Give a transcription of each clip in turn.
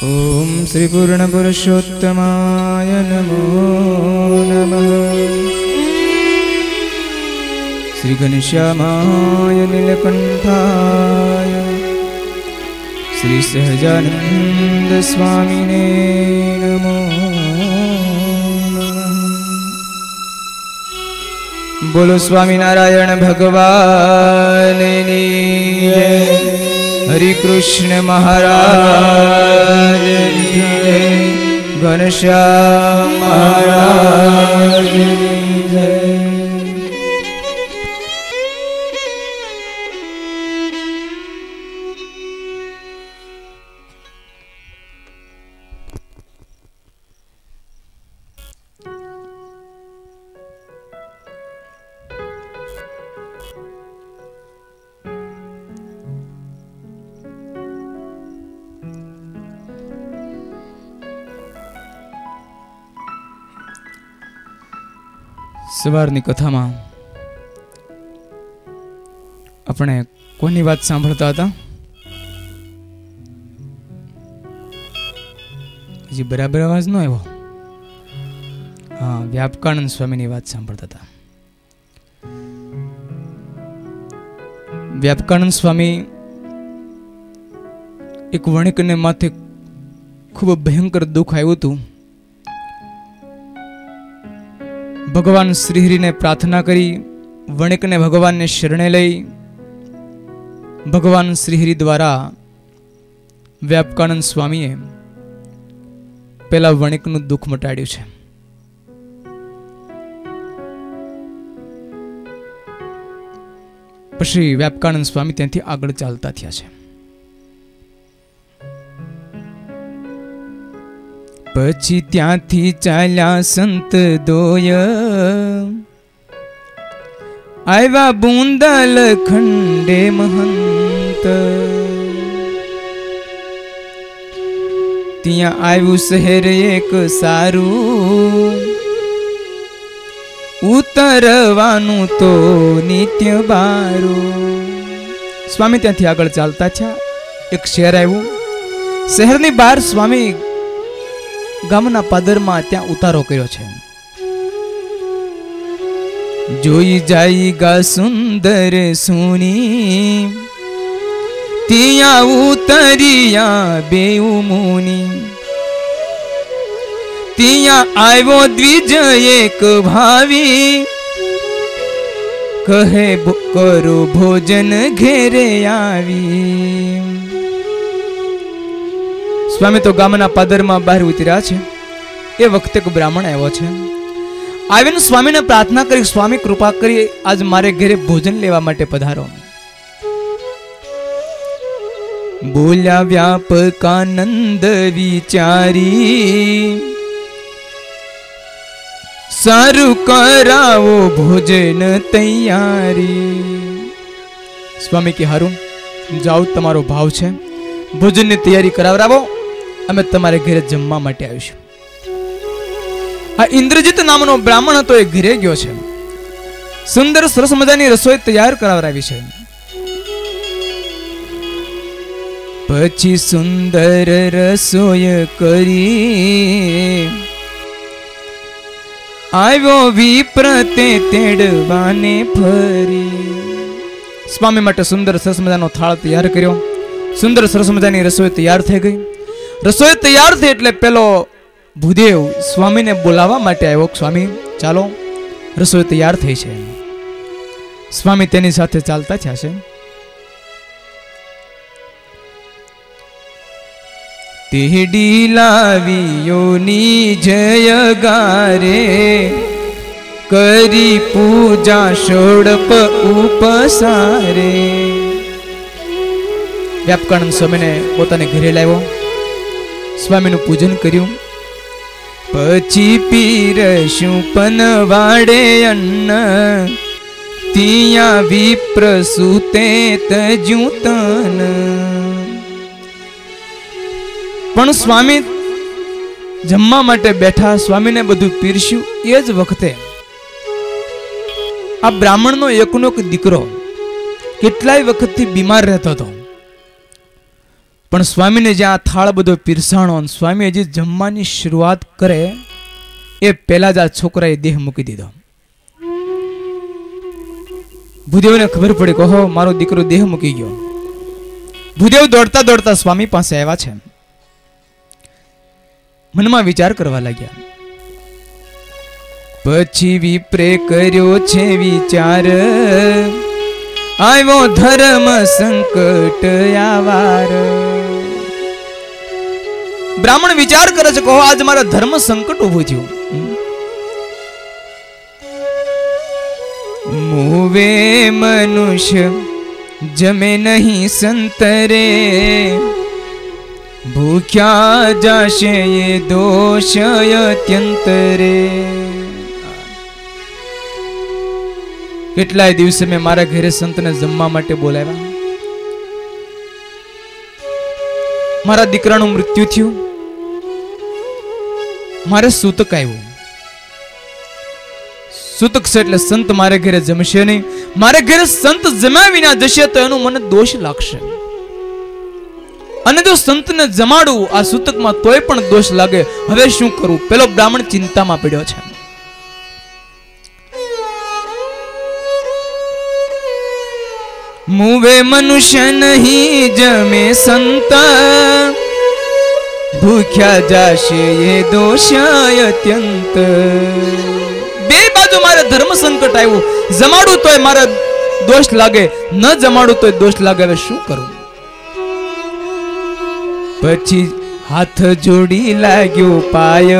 ओम श्री पूर्ण पुरुषोत्तमाय नमो नमः। श्री घनश्यामाय नीलकंठाय श्री सहजानंद स्वामिने नमो नमः। बोलो स्वामी नारायण भगवान की जय। हरि कृष्ण महाराज की जय। घनश्याम महाराज की जय। સવારની કથામાં આપણે કોની વાત સાંભળતા હતા? હજી બરાબર અવાજ ન આવ્યો? હા, વ્યાપકાનંદ સ્વામીની વાત સાંભળતા હતા. વ્યાપકાનંદ સ્વામી એક વણિકને માથે ખૂબ ભયંકર દુઃખ આવ્યું હતું. ભગવાન શ્રીહરિને પ્રાર્થના કરી વણિકને ભગવાનને શરણે લઈ ભગવાન શ્રીહરિ દ્વારા વ્યાપકાનંદ સ્વામીએ પેલા વણિકનું દુઃખ મટાડ્યું છે. પછી વ્યાપકાનંદ સ્વામી ત્યાંથી આગળ ચાલતા થયા છે. પછી ત્યાંથી ચાલ્યા સંત દોય આવ્યા બુંદલ ખંડે મહંત. ત્યાં આવ્યું શહેર એક સારું ઉતરવાનું તો નિત્ય બારું. સ્વામી ત્યાંથી આગળ ચાલતા છે. એક શહેર આવ્યું. શહેરની બહાર સ્વામી ગામના પાદરમાં ત્યાં ઉતારો કર્યો છે. જોઈ જાય ગા સુંદર સુની ત્યાં ઉતરિયા બેઉ મુની. ત્યાં આવ્યો દ્વિજ એક ભાવી કહે કરો ભોજન ઘેરે આવી. સ્વામી તો ગામના પાદરમાં બહાર ઉતર્યા છે. એ વખતે એક બ્રાહ્મણ આવ્યો છે. આવીને સ્વામીને પ્રાર્થના કરી, સ્વામી કૃપા કરી આજ મારે ઘરે ભોજન લેવા માટે પધારો. બોલ્યા વ્યાપકાનંદ વિચારી સારું કરાવો ભોજન તૈયારી. સ્વામી કે હારું જાઓ, તમારો ભાવ છે, ભોજનની તૈયારી કરાવરાવો, અમે તમારે ઘરે જમવા માટે આવીશું. આ ઇન્દ્રજીત નામનો બ્રાહ્મણ હતો. એ ઘરે ગયો છે. સુંદર સરસ મજાની રસોઈ તૈયાર કરાવરાવી છે. પછી સુંદર રસોઈ કરી આવ્યો વિપ્ર તે તેડવાને ફરી. સ્વામી માટે સુંદર સરસ મજાનો થાળ તૈયાર કર્યો. સુંદર સરસ મજાની રસોઈ તૈયાર થઈ ગઈ. રસોઈ તૈયાર થઈ એટલે પેલો ભૂદેવ સ્વામીને બોલાવવા માટે આવ્યો. સ્વામી ચાલો, રસોઈ તૈયાર થઈ છે. સ્વામી તેની સાથે ચાલતા થયા છે. તેડી લાવ્યોની જય ગારે કરી પૂજા ષોડપ ઉપસારે. વ્યાપકાનંદ સ્વામીને પોતાને ઘરે લાવ્યો. સ્વામીનું પૂજન કર્યું. પછી પીરશું પનવાડે અન્ન ત્યાં વિપ્ર સુતે તજું તન. પણ સ્વામી જમવા માટે બેઠા. સ્વામીને બધું પીરસ્યું. એ જ વખતે આ બ્રાહ્મણનો એકનો એક દીકરો કેટલાય વખતથી બીમાર રહેતો હતો. પણ સ્વામીને જ્યાં થાળ બધો પીરસાણો, સ્વામી હજી જમવાની શરૂઆત કરે એ પહેલા જ આ છોકરાએ દેહ મૂકી દીધો. ભૂદેવને ખબર પડી કહો મારો દીકરો દેહ મૂકી ગયો. ભૂદેવ દોડતા દોડતા સ્વામી પાસે આવ્યા છે. મનમાં વિચાર કરવા લાગ્યા. પછી વિપ્રે કર્યો છે વિચાર, આવ્યો ધર્મ સંકટ આવાર. બ્રાહ્મણ વિચાર કરે છે કહો આજ મારા ધર્મ સંકટ ઉભું થયું. મુવે મનુષ્ય જમે નહીં સંતરે, ભૂખ્યા જાશે એ દોષ અત્યંત રે. કેટલાય દિવસે મેં મારા ઘરે સંતને જમવા માટે બોલાવ્યા. મારા દીકરાનું મૃત્યુ થયું, મારે સૂતક આવ્યું. સૂતક છે એટલે સંત મારે ઘરે જમશે નહીં. મારે ઘરે સંત જમ્યા વિના જશે તો એનું મને દોષ લાગશે. અને જો સંતને જમાડું આ સૂતકમાં તોય પણ દોષ લાગે. હવે શું કરું? પેલો બ્રાહ્મણ ચિંતામાં પડ્યો છે. મુવે મનુષ્ય નહીં જમે સંત, ભૂખ્યા જાશે એ દોષ અત્યંત. બે બાજુ મારે ધર્મ સંકટ આવ્યું. જમાડું તોય મારે દોષ લાગે, ન જમાડું તોય દોષ લાગે. હવે શું કરું? પછી હાથ જોડી લાગ્યો પાય,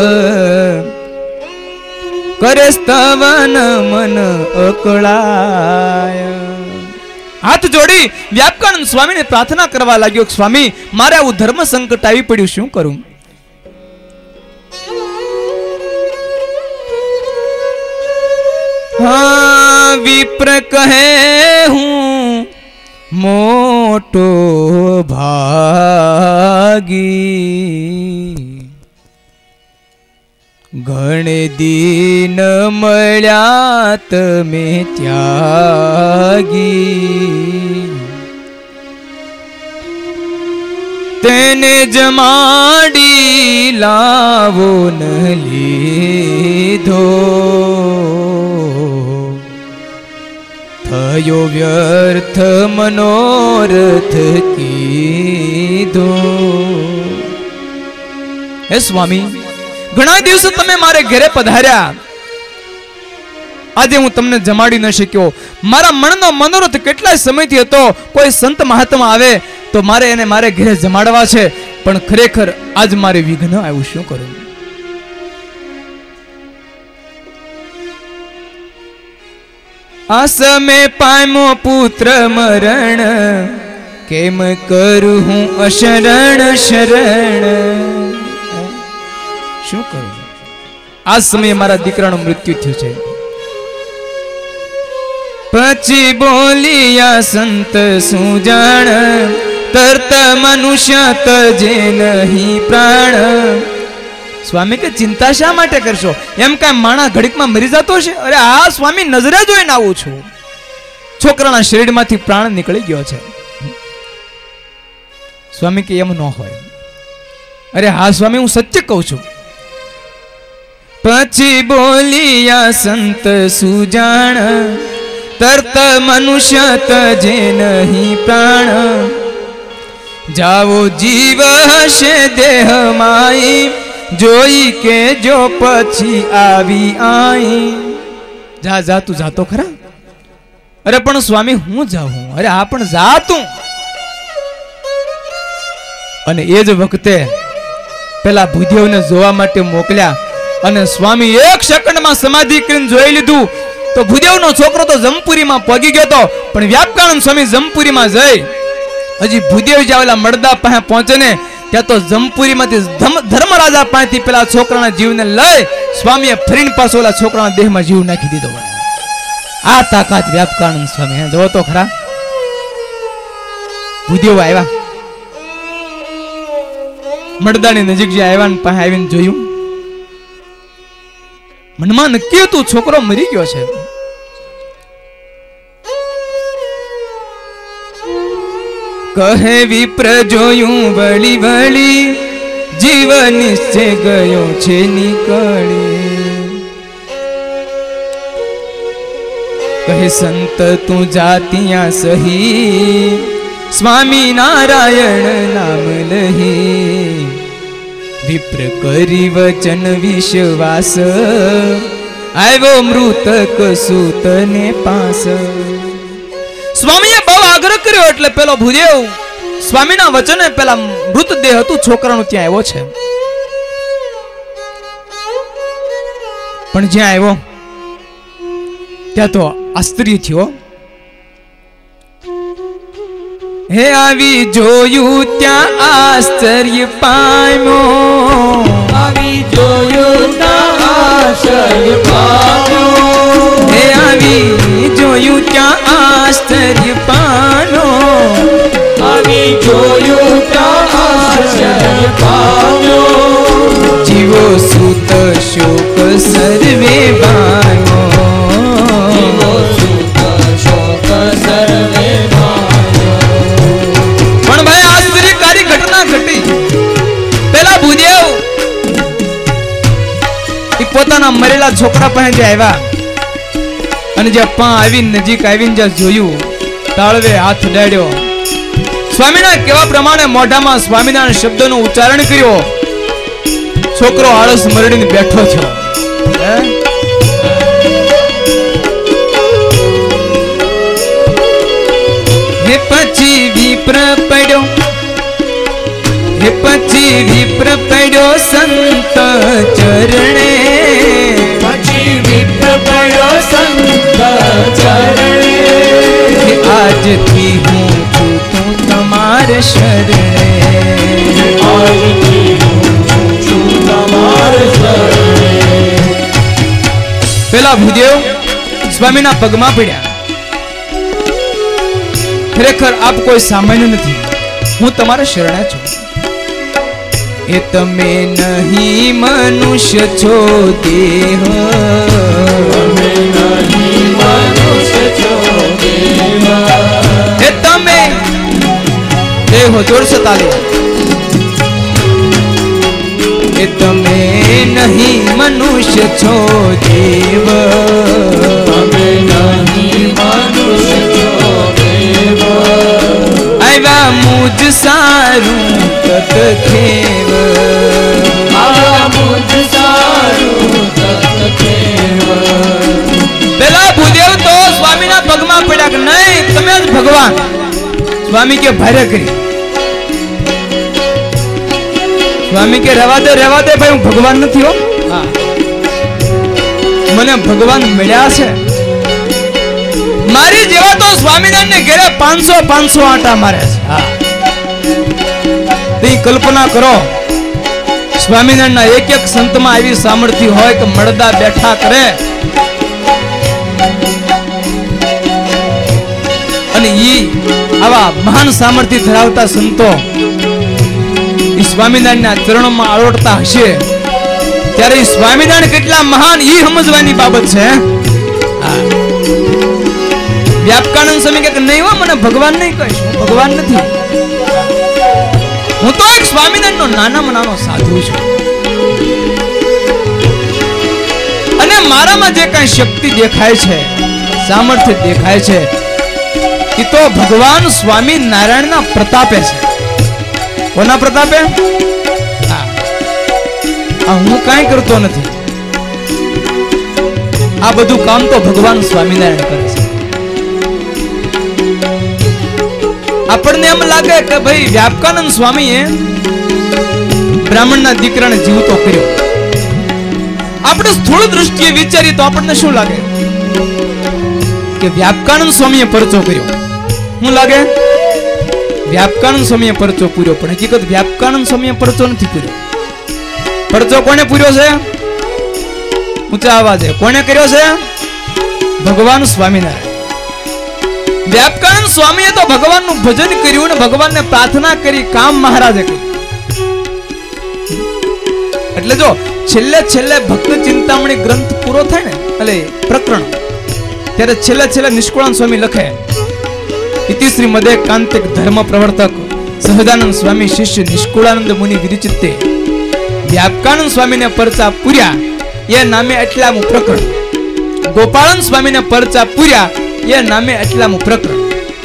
કરે સ્તવન મન અકળાય. હાથ જોડી વ્યાપકાનંદ સ્વામીને પ્રાર્થના કરવા લાગ્યો, સ્વામી મારે આવું ધર્મ સંકટ આવી પડ્યું, શું કરું? હા વિપ્ર કહે હું મોટો ભાગી, ઘણે દિન મળ્યા તમે ત્યાગી. તેને જમાડી લાવો ન લીધો, થયો વ્યર્થ મનોરથ કીધો. હે સ્વામી, ઘણા દિવસો તમે મારે ઘરે પધાર્યા, આજે હું તમને જમાડી ન શક્યો. મારા મનનો મનોરથ કેટલાય સમયથી હતો, કોઈ સંત મહાત્મા આવે તો મારે એને મારે ઘરે જમાડવા છે, પણ ખરેખર આજ મારે વિઘ્ન આવ્યું, શું કરું? આ સમય પામ્યો પુત્ર મરણ, કેમ કરું હું અશરણ શરણ? શું કરું? આ સમયે મારા દીકરાનું મૃત્યુ થયું છે. પછી બોલિયા સંત શું જાણ, તરત મનુષ્ય તજે નહીં પ્રાણ. સ્વામી કે ચિંતા શા માટે કરશો? એમ કઈ માણા ઘડીકમાં મરી જતો છે? અરે આ સ્વામી નજરે જોઈને આવું છું. છોકરાના શરીરમાંથી પ્રાણ નીકળી ગયો છે. સ્વામી કે એમ ન હોય. અરે હા સ્વામી, હું સત્ય કહું છું. પછી બોલિયા સંત સુજાણ, તરત મનુષ્ય તજે નહીં પ્રાણ. જાવો જીવ હશે દેહ માઈ, જોઈ કે જો પછી આવી આઈ. જા જા તું જાતો ખરા? અરે પણ સ્વામી હું જાઉં? અરે હા પણ જા તું. અને એ જ વખતે પેલા ભૂદેવને જોવા માટે મોકલ્યા, અને સ્વામી એક સેકન્ડમાં સમાધિ કરીને જોઈ લીધું તો ભૂદેવનો છોકરો તો જમપુરીમાં પગી ગયો હતો. પણ વ્યાપકાનંદ સ્વામી જમપુરીમાં જઈ હજી ભૂદેવ જ્યાં ઓલા મળદા પાસે પહોંચે ને ત્યાં તો જમપુરીમાંથી ધર્મરાજા પાસેથી પેલા છોકરાના જીવને લઈ સ્વામીએ ફરીને પાછો ઓલા છોકરાના દેહમાં જીવ નાખી દીધો. આ તાકાત વ્યાપકાનંદ સ્વામી. જોવો તો ખરા. ભૂદેવ આવ્યા, મળદાની નજીક જે આવ્યા ને પાસે આવીને જોયું, મનમાં નક્કી હતું છોકરો મરી ગયો છે. કહે વિપ્ર જોયું વળી વળી, જીવ નિશ્ચય ગયો છે નીકળી. કહે સંત તું જાતિયા સહી, સ્વામી નારાયણ નામ લહી. વિપ્ર કરી વચન વિશ્વાસ, આવ્યો મૃતક સૂતને પાસ. સ્વામીએ બહુ આગ્રહ કર્યો એટલે પેલો ભૂદેવ સ્વામીના વચને પેલા મૃતદેહ હતું છોકરાનું ત્યાં આવ્યો છે. પણ જ્યાં આવ્યો ત્યાં તો આશ્ચર્ય થયો. હે આવી જોયું ત્યાં આશ્ચર્ય પામ્યો, આવી જોયું ત્યાં આશ્ચર્ય પામ્યો. હે આવી જોયું ત્યાં આશ્ચર્ય પામ્યો, આવી જોયું ત્યાં આશ્ચર્ય પામ્યો. જીવો સુત શોક સર્વે બાયો, જીવો સુત શોક સર્વે બાયો. પણ ભાઈ આશ્ચર્યકારી ઘટના ઘટી. પેલા ભૂદેવ એ પોતાના મરેલા છોકરા પાસે આવ્યા અને જ્યાં પા આવીને નજીક આવીને જ્યાં જોયું, તાળવે હાથ ડાળ્યો, સ્વામીના કેવા પ્રમાણે મોઢામાં સ્વામિનારાયણ શબ્દનું ઉચ્ચારણ કર્યો. છોકરો આળસ મરડીને બેઠો થયો. હે પછી વિપ્ર પડ્યો, હે પછી વિપ્ર પડ્યો સંત ચરણે. પછી વિપ્ર પડ્યો સંત ચરણે. આજથી હું છું તું તમારે શરણે, આજથી હું છું તમારે શરણે. પેલા ભૂદેવ સ્વામીના પગમાં પડ્યા. ખરેખર આપ કોઈ સામાન્ય નથી, હું તમારે શરણે છું. એ તમે નહીં મનુષ્ય છો દેહ, તમે નહીં મનુષ્ય છો દેવ. એ તમે દેહો જોરસે તાલી. એ તમે નહીં મનુષ્ય છો દેવ, તમે નહીં મનુષ્ય છો દેવ. આવ્યા મુજ સારું તત ખેવ, આ મુજ સારું તત ખેવ. પેલા ભૂદેવ તો સ્વામીના પગમાં પડ્યા કે નહીં તમે જ ભગવાન. સ્વામી કે ભારે કરી. સ્વામી કે રહેવા દે ભાઈ, હું ભગવાન નથી હો. મને ભગવાન મળ્યા છે. મારી જેવા તો સ્વામિનારાયણ ને ઘેરે 500 આંટા મારે છે. કલ્પના કરો, સ્વામિનારાયણના એક એક સંતમાં આવી સામર્થ્ય હોય કે મળદા બેઠા કરે અને ઈ આવા મહાન સામર્થ્ય ધરાવતા સંતો ઈ સ્વામિનારાયણના ચરણોમાં આળોટતા હશે ત્યારે ઈ સ્વામિનારાયણ કેટલા મહાન ઈ સમજવાની બાબત છે. વ્યાપકાનંદ સ્વામી કે નહીં હો, મને ભગવાન નહીં કહીશ, હું ભગવાન નથી, હું તો એક સ્વામિનારાયણનો નાનામાં નાનો સાધુ છું અને મારામાં જે કઈ શક્તિ દેખાય છે, સામર્થ્ય દેખાય છે એ તો ભગવાન સ્વામિનારાયણના પ્રતાપે છે. કોના પ્રતાપે? હું કાંઈ કરતો નથી, આ બધું કામ તો ભગવાન સ્વામિનારાયણ કરે છે. આપણને એમ લાગે કે ભાઈ વ્યાપકાનંદ સ્વામીએ બ્રાહ્મણના દીકરાને જીવતો કર્યો. આપણે સ્થૂળ દૃષ્ટિએ વિચારીએ તો આપણને શું લાગે કે વ્યાપકાનંદ સ્વામીએ પરચો કર્યો. શું લાગે? વ્યાપકાનંદ સ્વામીએ પરચો પૂર્યો, પણ હકીકત વ્યાપકાનંદ સ્વામીએ પરચો નથી પૂર્યો. પરચો કોને પૂર્યો છે? ઊંચા અવાજે કોને કર્યો છે? ભગવાન સ્વામિનારાયણ. વ્યાપકાનંદ સ્વામીએ તો ભગવાનનું ભજન કર્યું ને ભગવાનને પ્રાર્થના કરી, કામ મહારાજે કર્યું. એટલે જો છેલ્લે ભક્ત ચિંતામણી ગ્રંથ પૂરો થાય ને એટલે પ્રકરણ, ત્યારે છેલ્લે નિષ્કુળાનંદ સ્વામી લખે ઇતિશ્રી મદે કાંતિક ધર્મ પ્રવર્તક સહજાનંદ સ્વામી શિષ્ય નિષ્કુળાનંદ મુનિ વિરચિતે વ્યાપકાનંદ સ્વામીને પરચા પૂર્યા એ નામે એટલામું પ્રકરણ, ગોપાળન સ્વામીને પરચા પૂર્યા એ નામે એટલામું પ્રકરણ.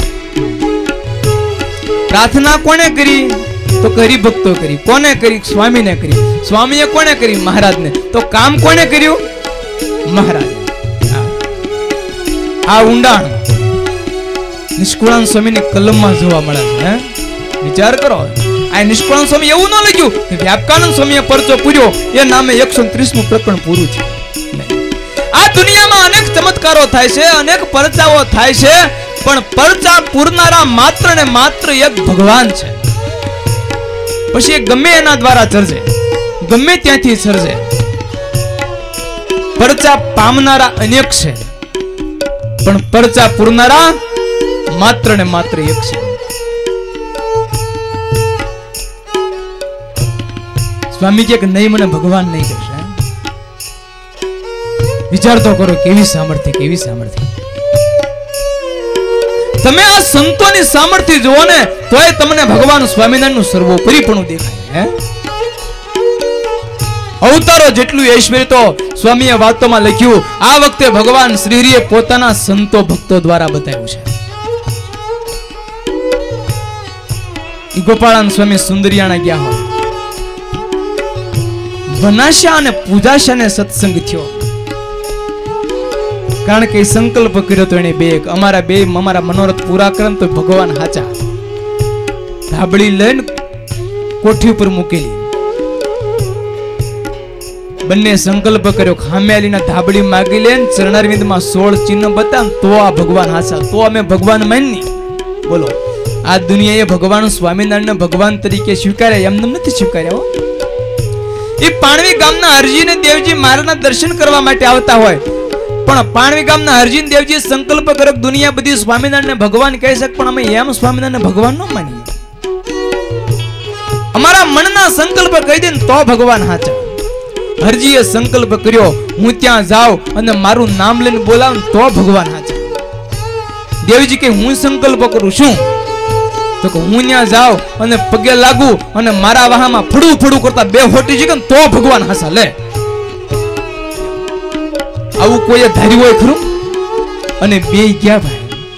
પ્રાર્થના કોને કરી? તો હરિભક્તો કરી. કોને કરી? સ્વામીને કરી. સ્વામીએ કોને કરી? મહારાજને. તો કામ કોને કર્યું? મહારાજ. આ ઊંડાણ નિષ્કુળાનંદ સ્વામીની કલમમાં જોવા મળે છે. વિચાર કરો, આ નિષ્કુળાનંદ સ્વામી એવું ન લખ્યું કે વ્યાપકાનંદ સ્વામીએ પરચો પૂર્યો એ નામે 130મું પ્રકરણ પૂરું છે. આ દુનિયામાં અનેક ચમત્કારો થાય છે, અનેક પરચાઓ થાય છે, પણ પરચા પૂરનારા માત્ર ને માત્ર એક ભગવાન છે. પછી ગમે એના દ્વારા ચર્ચે, ગમે ત્યાંથી સર્જે. પરચા પામનારા અનેક છે, પણ પરચા પૂરનારા માત્ર ને માત્ર એક છે. સ્વામી કે નહીં, મને ભગવાન નહીં કહેશે. વિચાર તો કરો, કેવી સામર્થ્ય, કેવી સામર્થ્ય. તમે આ સંતોની સામર્થ્ય જુઓ ને તોય તમને ભગવાન સ્વામિનારાયણનું સર્વોપરીપણું દેખાય. અવતારો જેટલું ઐશ્વર્ય તો સ્વામીએ વાતોમાં લખ્યું. આ વખતે ભગવાન શ્રીહરિએ પોતાના સંતો ભક્તો દ્વારા બતાવ્યું છે. ગોપાળાનંદ સ્વામી સુંદરિયાણા ગયા હોય, વનાશા અને પૂજાશા ને સત્સંગ થયો. કારણ કે સંકલ્પ કર્યો તો એને બે અમારા મનોરથ પૂરા કરે તો ભગવાન હાચા. ધાબળી લઈને કોઠી ઉપર મૂકેલી, બંને સંકલ્પ કર્યો. ખામ્યાલીના ધાબળી માગી લે, ચરણારવિંદમાં 16 ચિહ્ન બતાવ તો આ ભગવાન હાચા, તો અમે ભગવાન માની. બોલો, આ દુનિયાએ ભગવાન સ્વામિનારાયણ ભગવાન તરીકે સ્વીકાર્યા, એમને નથી સ્વીકાર્યા. એ પાણવી ગામના હરજીને દેવજી મહારાજના દર્શન કરવા માટે આવતા હોય, પણ પાણવી ગામના હરજીન દેવજી સંકલ્પ કર્યો દુનિયા બધી સ્વામિનારાયણને ભગવાન કહે છે, પણ અમે એમ સ્વામિનારાયણને ભગવાન ન માનીએ. અમારા મનના સંકલ્પ કહી દે તો ભગવાન હાચા. હરજીએ સંકલ્પ કર્યો, હું ત્યાં જાઉં અને મારું નામ લઈને બોલાવ તો ભગવાન હાચા. દેવજી કે હું સંકલ્પ કરું છું, તો કે હું ત્યાં જાઉં અને પગે લાગુ અને મારા વાહામાં ફડું ફડું કરતા બે હોટી જગ્યા તો ભગવાન હાચા. લે, આવું કોઈ ધાર્યું હોય ખરું? અને બે ગયા ભાઈ.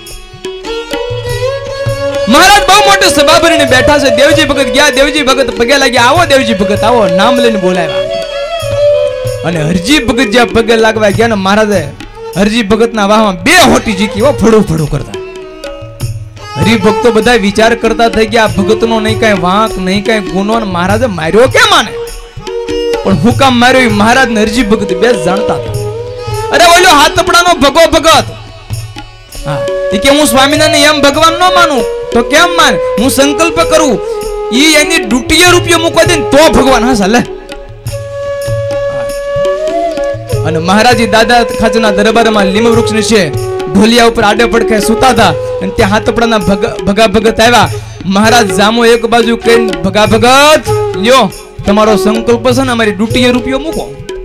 મહારાજ બહુ મોટી સભા ભરીને બેઠા છે. દેવજી ભગત ગયા, દેવજી ભગત પગે લાગ્યા, આવો દેવજી ભગત આવો, નામ લઈને બોલાવ્યા. અને હરજી ભગત જ્યાં પગે લાગવા ગયા ને મહારાજે હરજી ભગતના વાહમાં બે હોટી જીકી ફડું ફડું કરતા. હરિભક્તો બધા વિચાર કરતા થઈ ગયા, ભગતનો નહીં કઈ વાંક, નહીં કઈ ગુનો, મહારાજે માર્યો કેમ આને? પણ હું કામ માર્યો મહારાજ ને હરજી ભગત બે જાણતા હતા. અરે ઓલો હાથપડાનો ભગો ભગત, હા, એ કે હું સ્વામિનારાયણ એમ ભગવાન ન માનું તો કેમ માન? હું સંકલ્પ કરું, ઈ એની ડૂટીએ રૂપિયો મૂકવા દે તો ભગવાન હાસા. લે, અને મહારાજી દાદા ખાચરના દરબારમાં લીમ વૃક્ષ નીચે ઢોલિયા ઉપર આડે પડખે સુતા હતા, અને ત્યાં હાથપડાના ભગા ભગત આવ્યા. મહારાજ જામો એક બાજુ કહીને, ભગા ભગત લ્યો તમારો સંકલ્પ છે ને અમારી ડૂટીએ રૂપિયો મૂકો.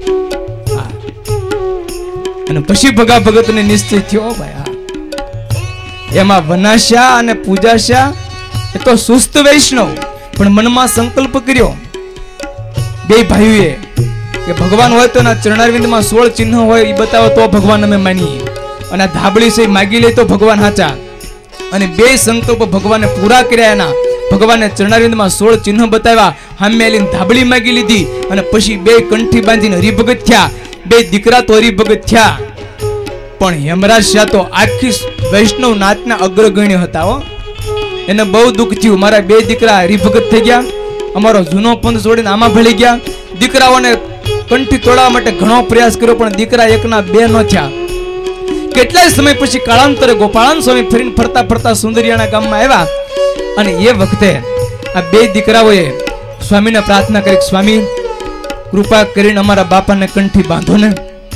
અને પછી ભગા ભગત ને નિશ્ચય થયો ભાઈ, હા, એમાં વનાશા અને પૂજાશા એ તો સુસ્ત વૈષ્ણવ, પણ મનમાં સંકલ્પ કર્યો બે ભાઈઓએ કે ભગવાન હોય તો એના ચરણારવિંદમાં 16 ચિહ્ન હોય એ બતાવો તો ભગવાન અમે માનીએ, અને ધાબળી છે માગી લે તો ભગવાન હાચા. અને બે સંકલ્પ ભગવાને પૂરા કર્યા. એના ભગવાને ચરણારવિંદમાં 16 ચિહ્ન બતાવ્યા, હામે આલીને ધાબળી માગી લીધી, અને પછી બે કંઠી બાંધીને હરિભગત થયા. બે દીકરા તો હરિભગત થયા, પણ હેમરાજ શાહ તો આખી વૈષ્ણવ નાતના અગ્રગણ્ય હતા. હો, એને બહુ દુઃખ થયું, મારા બે દીકરા હરિભગત થઈ ગયા, અમારો જૂનો પંથ છોડીને આમાં ભળી ગયા. દીકરાઓને કંઠી તોડવા માટે ઘણો પ્રયાસ કર્યો, પણ દીકરા એકના બે ન થયા. કેટલાય સમય પછી કાળાંતરે ગોપાળાનંદ સ્વામી ફરીને ફરતા ફરતા સુંદરિયાણા ગામમાં આવ્યા, અને એ વખતે આ બે દીકરાઓએ સ્વામીને પ્રાર્થના કરી, સ્વામી કૃપા કરીને અમારા બાપાને કંઠી બાંધો ને.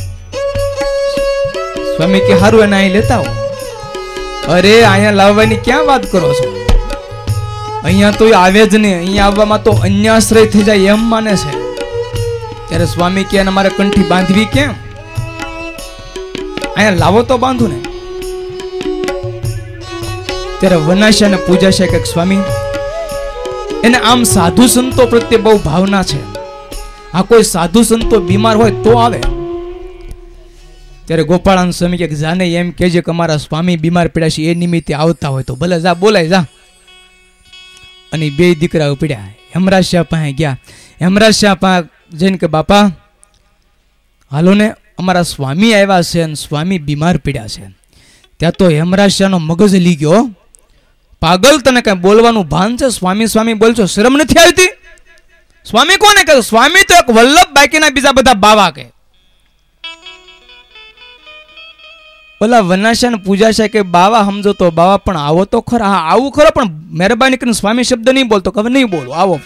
સ્વામી કે હારું એને અહીં લેતા આવો. અરે અહીંયા લાવવાની ક્યાં વાત કરો છો? અહીંયા તો આવે જ નહીં, અહીંયા આવવામાં તો અન્યાશ્રય થઈ જાય એમ માને છે. ત્યારે સ્વામી કે અમારે કંઠી બાંધવી કેમ? અહીંયા લાવો તો બાંધું ને. ત્યારે વનાશા ને પૂજાશા કે સ્વામી એને આમ સાધુ સંતો પ્રત્યે બહુ ભાવના છે, આ કોઈ સાધુ સંતો બીમાર હોય તો આવે. ત્યારે ગોપાળાનંદ સ્વામી કે જાને એમ કહેજે કે અમારા સ્વામી બીમાર પડ્યા છે, એ નિમિત્તે આવતા હોય તો ભલે જા બોલાય જા. અને બે દીકરા ઉપડ્યા હેમરાજ શાહ પાસે ગયા. હેમરાજ શાહ પાસે જઈને કે બાપા હાલો ને અમારા સ્વામી આવ્યા છે અને સ્વામી બીમાર પડ્યા છે. ત્યાં તો હેમરાજ શાહનો મગજ લી ગયો, પાગલ તને કઈ બોલવાનું ભાન છે? સ્વામી સ્વામી બોલશો, શરમ નથી આવતી? સ્વામી કોને કહે? સ્વામી તો એક વલ્લભ બાકીના બીજા બધા બાવા કે. ઓલા વનાશા ને પૂજાશા કે બાવા સમજો તો બાવા પણ આવો તો ખરા. હા આવું ખરો, પણ મહેરબાની કરીને સ્વામી શબ્દ નહીં બોલતો. હવે નહીં બોલો, આવો.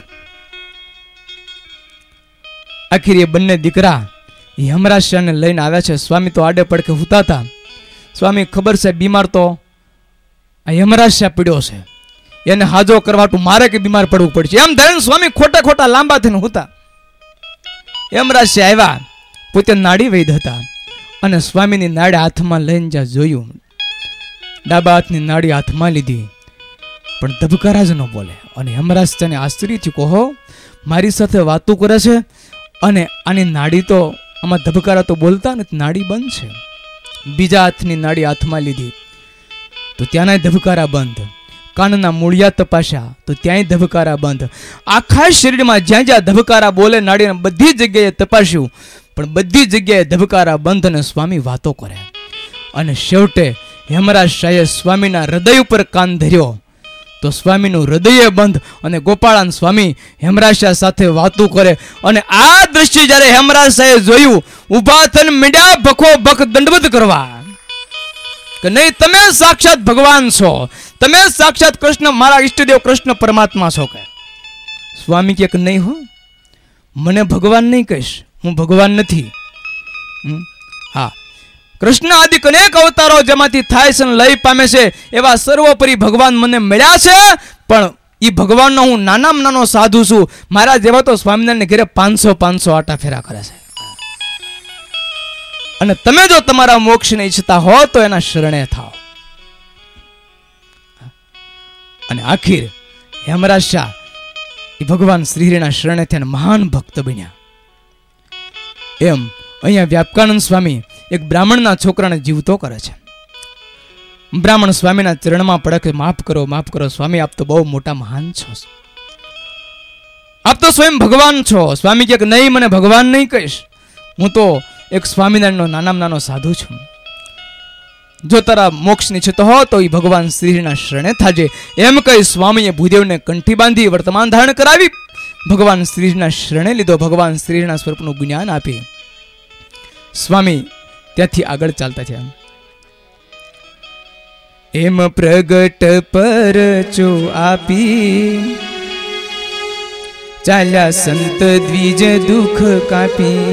આખીર એ બંને દીકરા યમરાજ શાહને લઈને આવ્યા છે. સ્વામી તો આડે પડકે હુતા હતા. સ્વામી ખબર છે બીમાર તો આ યમરાજ શાહ પીડ્યો છે, એને હાજો કરવાટું મારે કે બીમાર પડવું પડશે એમ ધરીને સ્વામી ખોટા ખોટા લાંબા થઈને હુતા. યમરાજ શાહ આવ્યા, પોતે નાડી વૈદ હતા અને સ્વામીની નાડી હાથમાં લઈને જ્યાં જોયું, ડાબા હાથની નાડી હાથમાં લીધી પણ ધબકારા જ ન બોલે. અને યમરાજ શાહને આશ્ચર્ય થયું, કહો મારી સાથે વાતો કરે છે અને આની નાડી તો આમાં ધબકારા તો બોલતા નથી, નાડી બંધ છે. બીજા હાથની નાડી હાથમાં લીધી તો ત્યાંના ધબકારા બંધ. કાનના મૂળિયા તપાસ્યા તો ત્યાંય ધબકારા બંધ. આખા શરીરમાં જ્યાં જ્યાં ધબકારા બોલે નાડીને બધી જગ્યાએ તપાસ્યું પણ બધી જગ્યાએ ધબકારા બંધ અને સ્વામી વાતો કરે. અને છેવટે યમરાજ શાહે સ્વામીના હૃદય ઉપર કાન ધર્યો તો સ્વામીનું હૃદય બંધ અને ગોપાળાનંદ સ્વામી યમરાજ શાહ સાથે વાતો કરે. અને આ દ્રશ્ય જ્યારે યમરાજ શાહે જોયું, ઊભા થઈને મીંડ્યા ભખો ભખ દંડવત કરવા કે નહીં, તમે સાક્ષાત ભગવાન છો, તમે સાક્ષાત કૃષ્ણ, મારા ઈષ્ટદેવ કૃષ્ણ પરમાત્મા છો. કે સ્વામી કે નહીં હો, મને ભગવાન નહીં કહીશ, હું ભગવાન નથી. હા, કૃષ્ણ આદિ અનેક અવતારો જેમાંથી થાય છે લય પામે છે એવા સર્વોપરી ભગવાન મને મળ્યા છે, પણ એ ભગવાનનો હું નાનામાં નાનો સાધુ છું. મારા જેવા તો સ્વામિનારાયણ ઘરે 500 આટા ફેરા કરે છે. અને તમે જો તમારા મોક્ષને ઈચ્છતા હો તો એના શરણે થાઓ. અને આખીર યમરાજ શાહ એ ભગવાન શ્રીહરિના શરણે થઈને મહાન ભક્ત બન્યા. એમ અહીંયા વ્યાપકાનંદ સ્વામી એક બ્રાહ્મણના છોકરાને જીવતો કરે છે. બ્રાહ્મણ સ્વામીના ચરણમાં પડે કે માફ કરો, માફ કરો સ્વામી, આપ તો બહુ મોટા મહાન છો, આપ તો સ્વયં ભગવાન છો. સ્વામી કે નહીં, મને ભગવાન નહીં કહીશ, હું તો એક સ્વામિનારાયણનો નાનામાં નાનો સાધુ છું. જો તારા મોક્ષ ઈચ્છતો હો તો એ ભગવાન શ્રીના શરણે થાજે. એમ કહી સ્વામીએ ભૂદેવને કંઠી બાંધી વર્તમાન ધારણ કરાવી ભગવાન શ્રીના શરણે લીધો. ભગવાન શ્રીના સ્વરૂપનું જ્ઞાન આપી સ્વામી ત્યાંથી આગળ ચાલતા છે. એમ પ્રગટ પરચો આપી ચાલ્યા સંત દ્વિજ દુઃખ કાપી.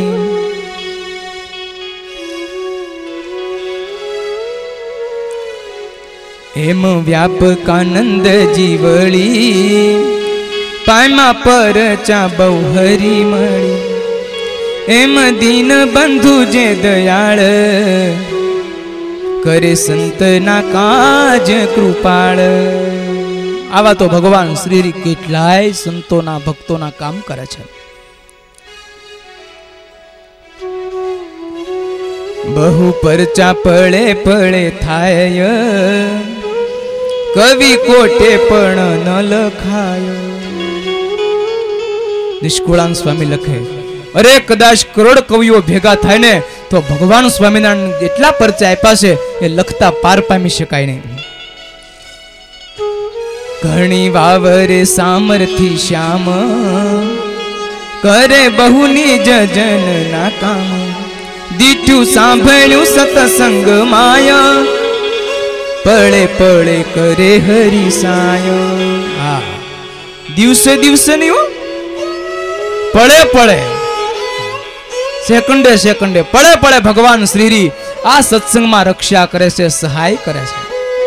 એમ વ્યાપકાનંદ જીવળી પાયમાં પરચા બહુ હરી મળી. એમ દીન બંધુ જે દયાળ કરે સંતના કાજ કૃપાળ. આવા તો ભગવાન શ્રી કેટલાય સંતોના ભક્તોના કામ કરે છે. બહુ પરચા પડે પડે થાય, કવિ કોટે પણ ન લખાય. નિષ્કુળાનંદ સ્વામી લખે, અરે કદાચ કરોડ કવિઓ ભેગા થાય ને તો ભગવાન સ્વામિનારાયણ એટલા પરચા આપ્યા છે એ લખતા પાર પામી શકાય નહીં. ઘણી વાવરે સામર્થી શ્યામ કરે બહુની જન ના કામ. દીઠું સાંભળ્યું સતસંગ માયા પળે પળે કરે હરિસાય. હા, દિવસે દિવસે નહીં, પળે પળે સેકન્ડે સેકન્ડે પળે પળે ભગવાન શ્રી આ સત્સંગમાં રક્ષા કરે છે, સહાય કરે છે.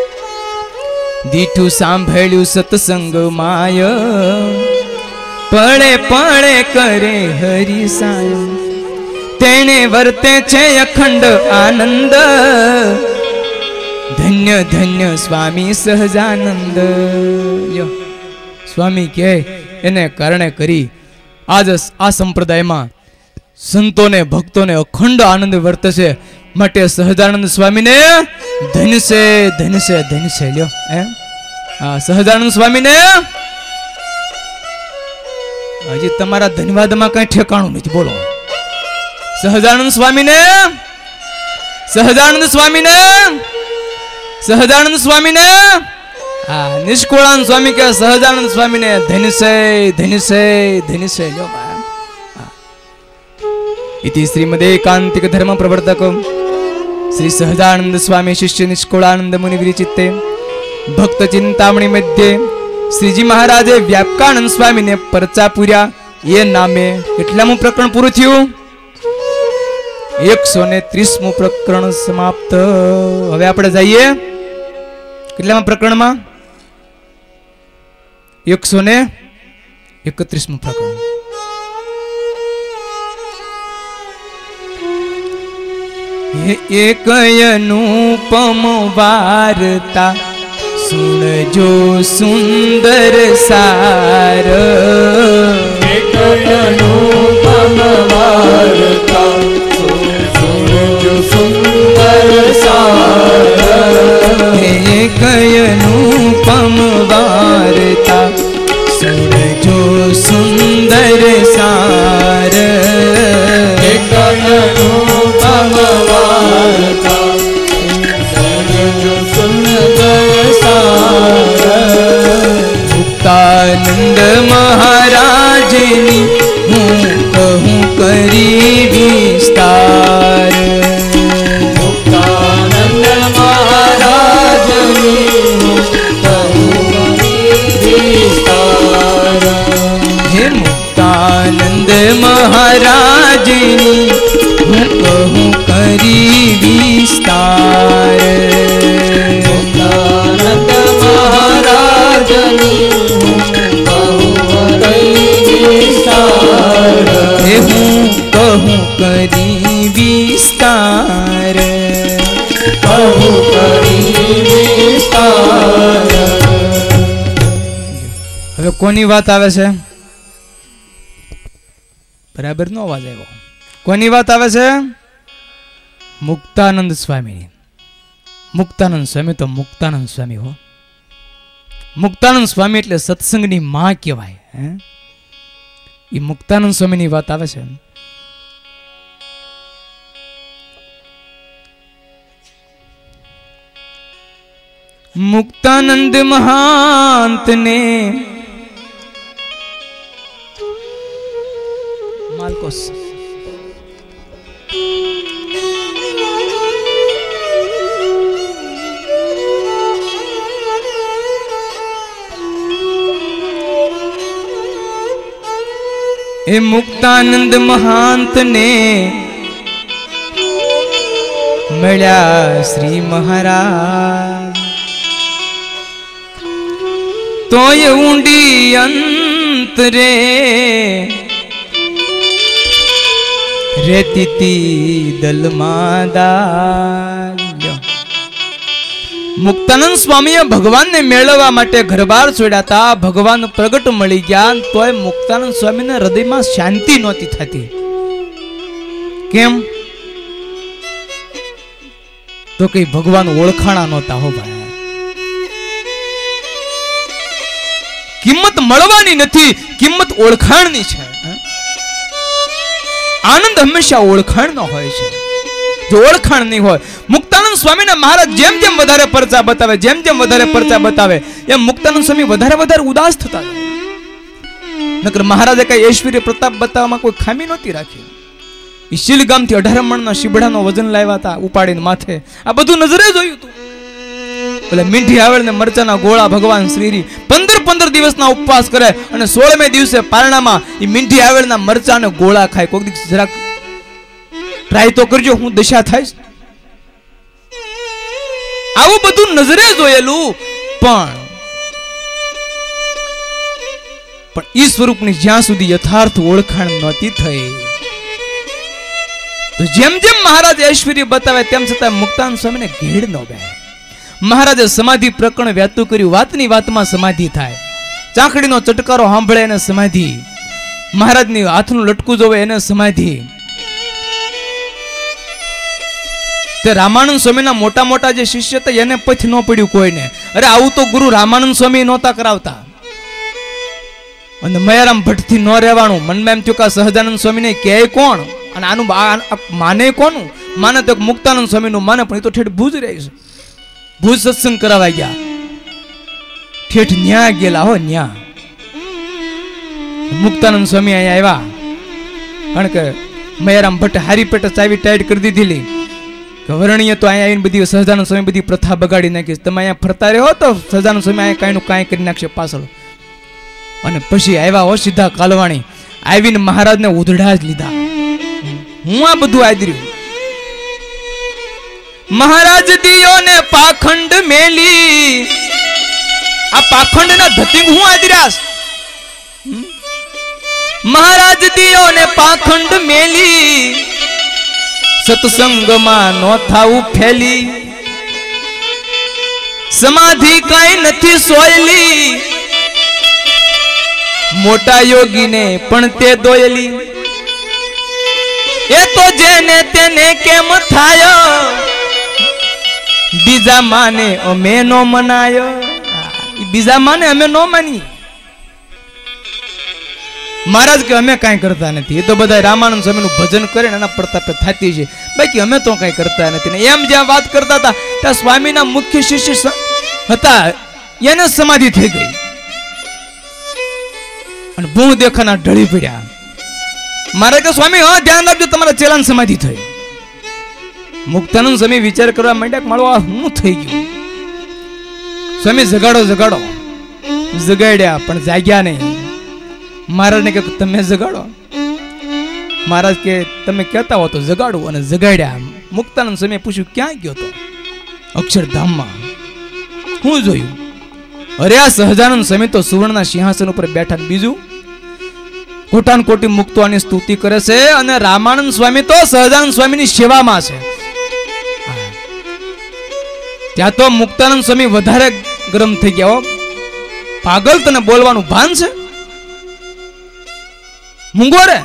દીઠું સાંભળ્યું સત્સંગ માય પળે પળે કરે હરિસાય. તેને વર્તે છે અખંડ આનંદ, ધન્ય ધન્ય ધન્ય સ્વામી સહજાનંદ. સ્વામી કહે એને કારણે કરી આજ આ સંપ્રદાયમાં સંતોને ભક્તોને અખંડ આનંદ વર્તશે. માટે સહજાનંદ સ્વામીને ધન્ય છે ધન્ય છે ધન્ય છે. લ્યો સહજાનંદ સ્વામીને હજી તમારા ધન્યવાદમાં કઈ ઠેકાણું નથી. બોલો સહજાનંદ સ્વામીને સહજાનંદ સ્વામીને સહજાનંદ સ્વામીને નિષ્કુળાનંદ સ્વામી કે સહજાનંદ સ્વામીને ધન્ય છે ધન્ય છે ધન્ય છે. લ્યો इति श्रीमदे कांतिक धर्म प्रवर्तक श्री सहजानंद स्वामी शिष्य निष्कुलानंद मुनि विरचिते भक्त चिंतामणि मध्ये श्रीजी महाराजे व्यापकानंद स्वामी ने परचा पूर्या ये नामे કેટલામું પ્રકરણ પૂરું થયું? 130મું પ્રકરણ સમાપ્ત. હવે આપણે જઈએ કેટલામા પ્રકરણમાં? 131મું પ્રકરણ. एक अनुपम वार्ता सुनजो सुंदर सार. एक अनुपम वार्ता सुनजो सुंदर सार. एक अनुपम वार्ता सुनजो सुंदर सार. एक अनुपम वार्ता सुनजो सुंदर सार. मुक्तानंद महाराजनी हूँ कहूँ करी विस्तार. मुक्तानंद महाराजनी हूँ कहूँ करी विस्तार. हे मुक्तानंद महाराजनी हूँ कहूँ करी विस्तार. मुक्तानंद महाराजनी हूँ कहूँ करी विस्तार. हे हूँ कहूँ करी विस्तार. कहूँ करी विस्तार. હવે કોની વાત આવે છે? બરાબર નો અવાજ આવ્યો. કોની વાત આવે છે? મુક્તાનંદ સ્વામી. મુક્તાનંદ સ્વામી તો મુક્તાનંદ સ્વામી હો. મુક્તાનંદ સ્વામી એટલે સત્સંગની માં કહેવાય. એ મુક્તાનંદ સ્વામીની વાત આવે છે. મુક્તાનંદ મહાંત ને માલકોસ એ મુક્તાનંદ મહાંત ને મળ્યા શ્રી મહારાજ. તોય ઊંડી અંતરે રેતી તી દલમાં દાલ. મુક્તાનંદ સ્વામીએ ભગવાનને મેળવવા માટે ઘરબાર છોડ્યા હતા. ભગવાન પ્રગટ મળી ગયા તોય મુક્તાનંદ સ્વામીના હૃદયમાં શાંતિ નહોતી થતી. કેમ? તો કઈ ભગવાન ઓળખાણા નહોતા હો ભાઈ. કિંમત મળવાની નથી, કિંમત ઓળખાણની છે. આનંદ હંમેશા ઓળખાણનો હોય છે. જો ઓળખાણ નહીં હોય, મુક્તાનંદ સ્વામીના મહારાજ જેમ જેમ વધારે પરચા બતાવે, જેમ જેમ વધારે પરચા બતાવે એમ મુક્તાનંદ સ્વામી વધારે વધારે ઉદાસ થતા જાય. નકર મહારાજે કઈ ઐશ્વર્ય પ્રતાપ બતાવવામાં કોઈ ખામી નહોતી રાખી. એ શીલગામથી 18 મણના શીબડાનો વજન લાવ્યા હતા ઉપાડીને માથે. આ બધું નજરે જોયું હતું. એટલે મીઠી આવેલ ને મરચાના ગોળા ભગવાન શ્રીરી 15 દિવસના ઉપવાસ કરે અને 16મે દિવસે પારણામાં એ મીઠી આવેલના મરચા ને ગોળા ખાય. કોઈક દિવસ જરાક ટ્રાય તો કરજો, હું દશા થાય. આવું બધું નજરે જોયેલું, પણ ઈ સ્વરૂપની જ્યાં સુધી યથાર્થ ઓળખાણ નહોતી થઈ, તો જેમ જેમ મહારાજ ઐશ્વર્ય બતાવે તેમ છતાં મુક્તાનંદ સ્વામીને ઘેડ ન બે. મહારાજે સમાધિ પ્રકરણ વ્યાતું કર્યું. વાતની વાતમાં સમાધિ થાય. ચાંખડીનો ચટકારો સાંભળે એને સમાધિ, મહારાજની હાથનું લટકું જોવે એને સમાધિ. તે રામાનંદ સ્વામીના મોટા મોટા જે શિષ્ય હતા એને પથ ન પડ્યું કોઈને. અરે આવું તો ગુરુ રામાનંદ સ્વામી નહોતા કરાવતા. અને મયારામ ભટ્ટથી ન રહેવાનું. મનમાં એમ થયું કે સહજાનંદ સ્વામીને કહે કોણ અને આનું માને કોનું? માને તો મુક્તાનંદ સ્વામીનું માને, પણ એ તો ઠેઠ ભુજ રહે છે. ભુજ સત્સંગ કરાવા ગયા, ઠેઠ ન્યા ગયેલા હો ન્યા. મુક્તાનંદ સ્વામી અહીંયા આવ્યા, કારણ કે મયારામ ભટ્ટ હારી પેટે ચાવી ટાઈટ કરી દીધેલી. વર્ણીય તો અહીંયા આવીને બધી સહજાનંદ સ્વામી બધી પ્રથા બગાડી નાખીશ. તમે અહીંયા ફરતા રહ્યો તો સહજાનંદ સ્વામી અહીંયા કાંઈ નું કાંઈ કરી નાખશે પાછળ. અને પછી આવ્યા હો સીધા કાલવાણી. આવીને મહારાજને ઉધડા જ લીધા. હું આ બધું આદર્યું. મહારાજ દિયો ને પાખંડ મેલી, આ પાખંડ ના ધતિંગ હું આદર્યાસ. મહારાજ દિયો ને પાખંડ મેલી, સત્સંગમાં નો થાવું ફેલી. સમાધિ કઈ નથી સોયલી, મોટા યોગીને પણ તે દોયલી. એ તો જેને તેને કેમ થાય, બીજા માને અમે નો મનાય. બીજા માને અમે નો માની. મહારાજ કે અમે કાંઈ કરતા નથી, એ તો બધા રામાનંદ સ્વામીનું ભજન કરે એના પ્રતાપે થતી છે, બાકી અમે તો કાંઈ કરતા નથી. ને એમ જ્યાં વાત કરતા હતા ત્યાં સ્વામીના મુખ્ય શિષ્ય હતા એને સમાધિ થઈ ગઈ અને ભૂ દેખાના ઢળી પડ્યા. મહારાજ કે સ્વામી હા ધ્યાન રાખજો, તમારા ચેલાન સમાધિ થઈ. મુક્તાનંદ સ્વામી વિચાર કરવા માંડ્યા કે મારો આ હું થઈ ગયું. સ્વામી જગાડો જગાડો, જગાડ્યા પણ જાગ્યા નહીં. મહારાજ ને કે તમે જગાડો. મહારાજ કે તમે કહેતા હો તો જગાડું, અને જગાડ્યા. મુક્તાનંદ સ્વામીએ પૂછ્યું ક્યાં ગયો તો? અક્ષરધામમાં. હું જોયું? અરે આ સહજાનંદ સ્વામી તો સુવર્ણના સિંહાસન ઉપર બેઠા. બીજું કોટાન કોટી મુક્તોની સ્તુતિ કરે છે, અને રામાનંદ સ્વામી તો સહજાનંદ સ્વામીની સેવામાં છે. ત્યાં તો મુક્તાનંદ સ્વામી વધારે ગરમ થઈ ગયા. હો પાગલ, તને બોલવાનું ભાન છે? મૂંગો રે.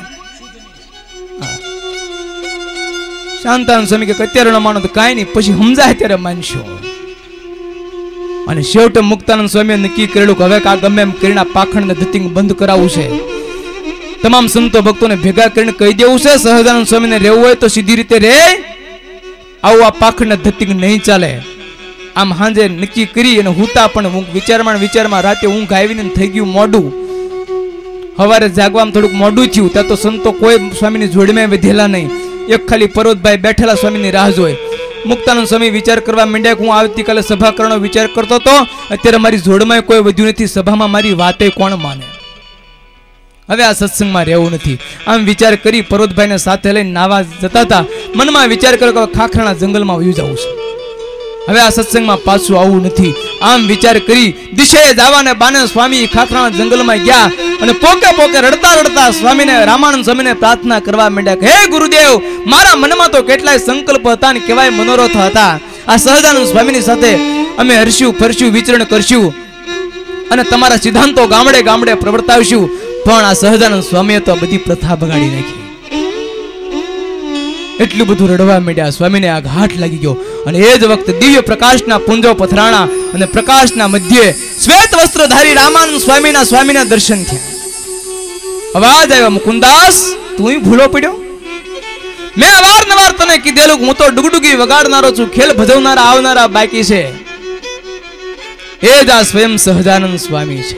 શાંતાનંદ સ્વામી કે અત્યારે ન માનો તો કાંઈ નહીં, પછી સમજાય ત્યારે માનશો. અને છેવટે મુક્તાનંદ સ્વામીએ નક્કી કરેલું કે હવે આ ગમે એમ કરીને પાખંડ ને ધતિંગ બંધ કરાવવું છે. તમામ સંતો ભક્તોને ભેગા કરીને કહી દેવું છે સહજાનંદ સ્વામીને રહેવું હોય તો સીધી રીતે રહે, આવું આ પાખંડ ને ધતિંગ નહીં ચાલે. આમ હાંજે નક્કી કરી અને હુતા પણ વિચારમાં રાતે ઊંઘ આવીને થઈ ગયું મોડું. સવારે જાગવામાં થોડુંક મોડું થયું. ત્યાં તો સંતો કોઈ સ્વામીની જોડમાં વધેલા નહીં, એક ખાલી પર્વતભાઈ બેઠેલા સ્વામીની રાહ જોઈ. મુક્તાનંદ સ્વામી વિચાર કરવા માંડ્યા કે હું આવતીકાલે સભા કરવાનો વિચાર કરતો હતો, અત્યારે મારી જોડમાં કોઈ વધ્યું નથી, સભામાં મારી વાતે કોણ માને? હવે આ સત્સંગમાં રહેવું નથી. આમ વિચાર કરી પર્વતભાઈને સાથે લઈને નાવા જતા હતા. મનમાં વિચાર કર્યો કે ખાખરાના જંગલમાં વયું જવું છે, હવે આ સત્સંગમાં પાછું આવવું નથી. આમ વિચાર કરી દિશાએ જવાને બાને સ્વામી ખાખરાના જંગલમાં ગયા અને પોકે પોકે રડતા રડતા સ્વામીને રામાનંદ સ્વામીને પ્રાર્થના કરવા માંડ્યા કે હે ગુરુદેવ, મારા મનમાં તો કેટલાય સંકલ્પ હતા ને કેવાય મનોરથ હતા. આ સહજાનંદ સ્વામીની સાથે અમે હરશું ફરશું વિચરણ કરશું અને તમારા સિદ્ધાંતો ગામડે ગામડે પ્રવર્તાવશું, પણ આ સહજાનંદ સ્વામીએ તો બધી પ્રથા બગાડી નાખી. એટલું બધું રડવા માંડ્યા. સ્વામીને આ ઘાટ લાગી ગયો. અને એ જ વખતે દિવ્ય પ્રકાશના પુંજો પથરાણા અને પ્રકાશના મધ્યે શ્વેત વસ્ત્રધારી રામાનંદ સ્વામીના દર્શન થયા. અવાજ આવ્યો, મુકુંદાસ તું ભૂલો પડ્યો? મેં અવારનવાર તને કીધેલું હું તો ડુગડુગી વગાડનારો છું, ખેલ ભજવનારા આવનારા બાકી છે. એ જ આ સ્વયં સહજાનંદ સ્વામી છે.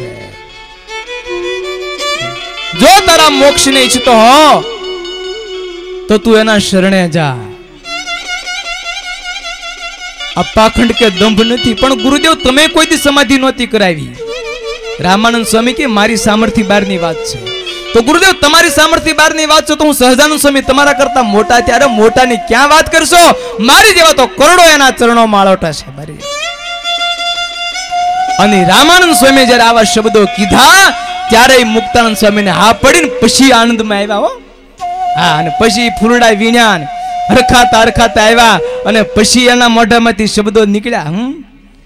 જો તારા મોક્ષ ને ઈચ્છતો હો તો તું એના શરણે જા. આ પાખંડ કે દંભ નથી, પણ ગુરુદેવ તમે કોઈ દી સમાધિ નહોતી કરાવી. રામાનંદ સ્વામી કે મારી સામર્થ્ય બહારની વાત છે. તો ગુરુદેવ તમારી સામર્થ્ય બહારની વાત છે તો હું સહજાનંદ સ્વામી તમારા કરતા મોટા, ત્યારે મોટાની ક્યાં વાત કરશો? મારી જેવા તો કરોડો એના ચરણોમાં આળોટા છે મારી. અને રામાનંદ સ્વામી જ્યારે આવા શબ્દો કીધા ત્યારે મુક્તાનંદ સ્વામીને હા પડીને પછી આનંદમાં આવ્યા. હો હા, અને પછી ફૂલડા વીણ્યા, હરખાતા આવ્યા અને પછી એના મોઢામાંથી શબ્દો નીકળ્યા.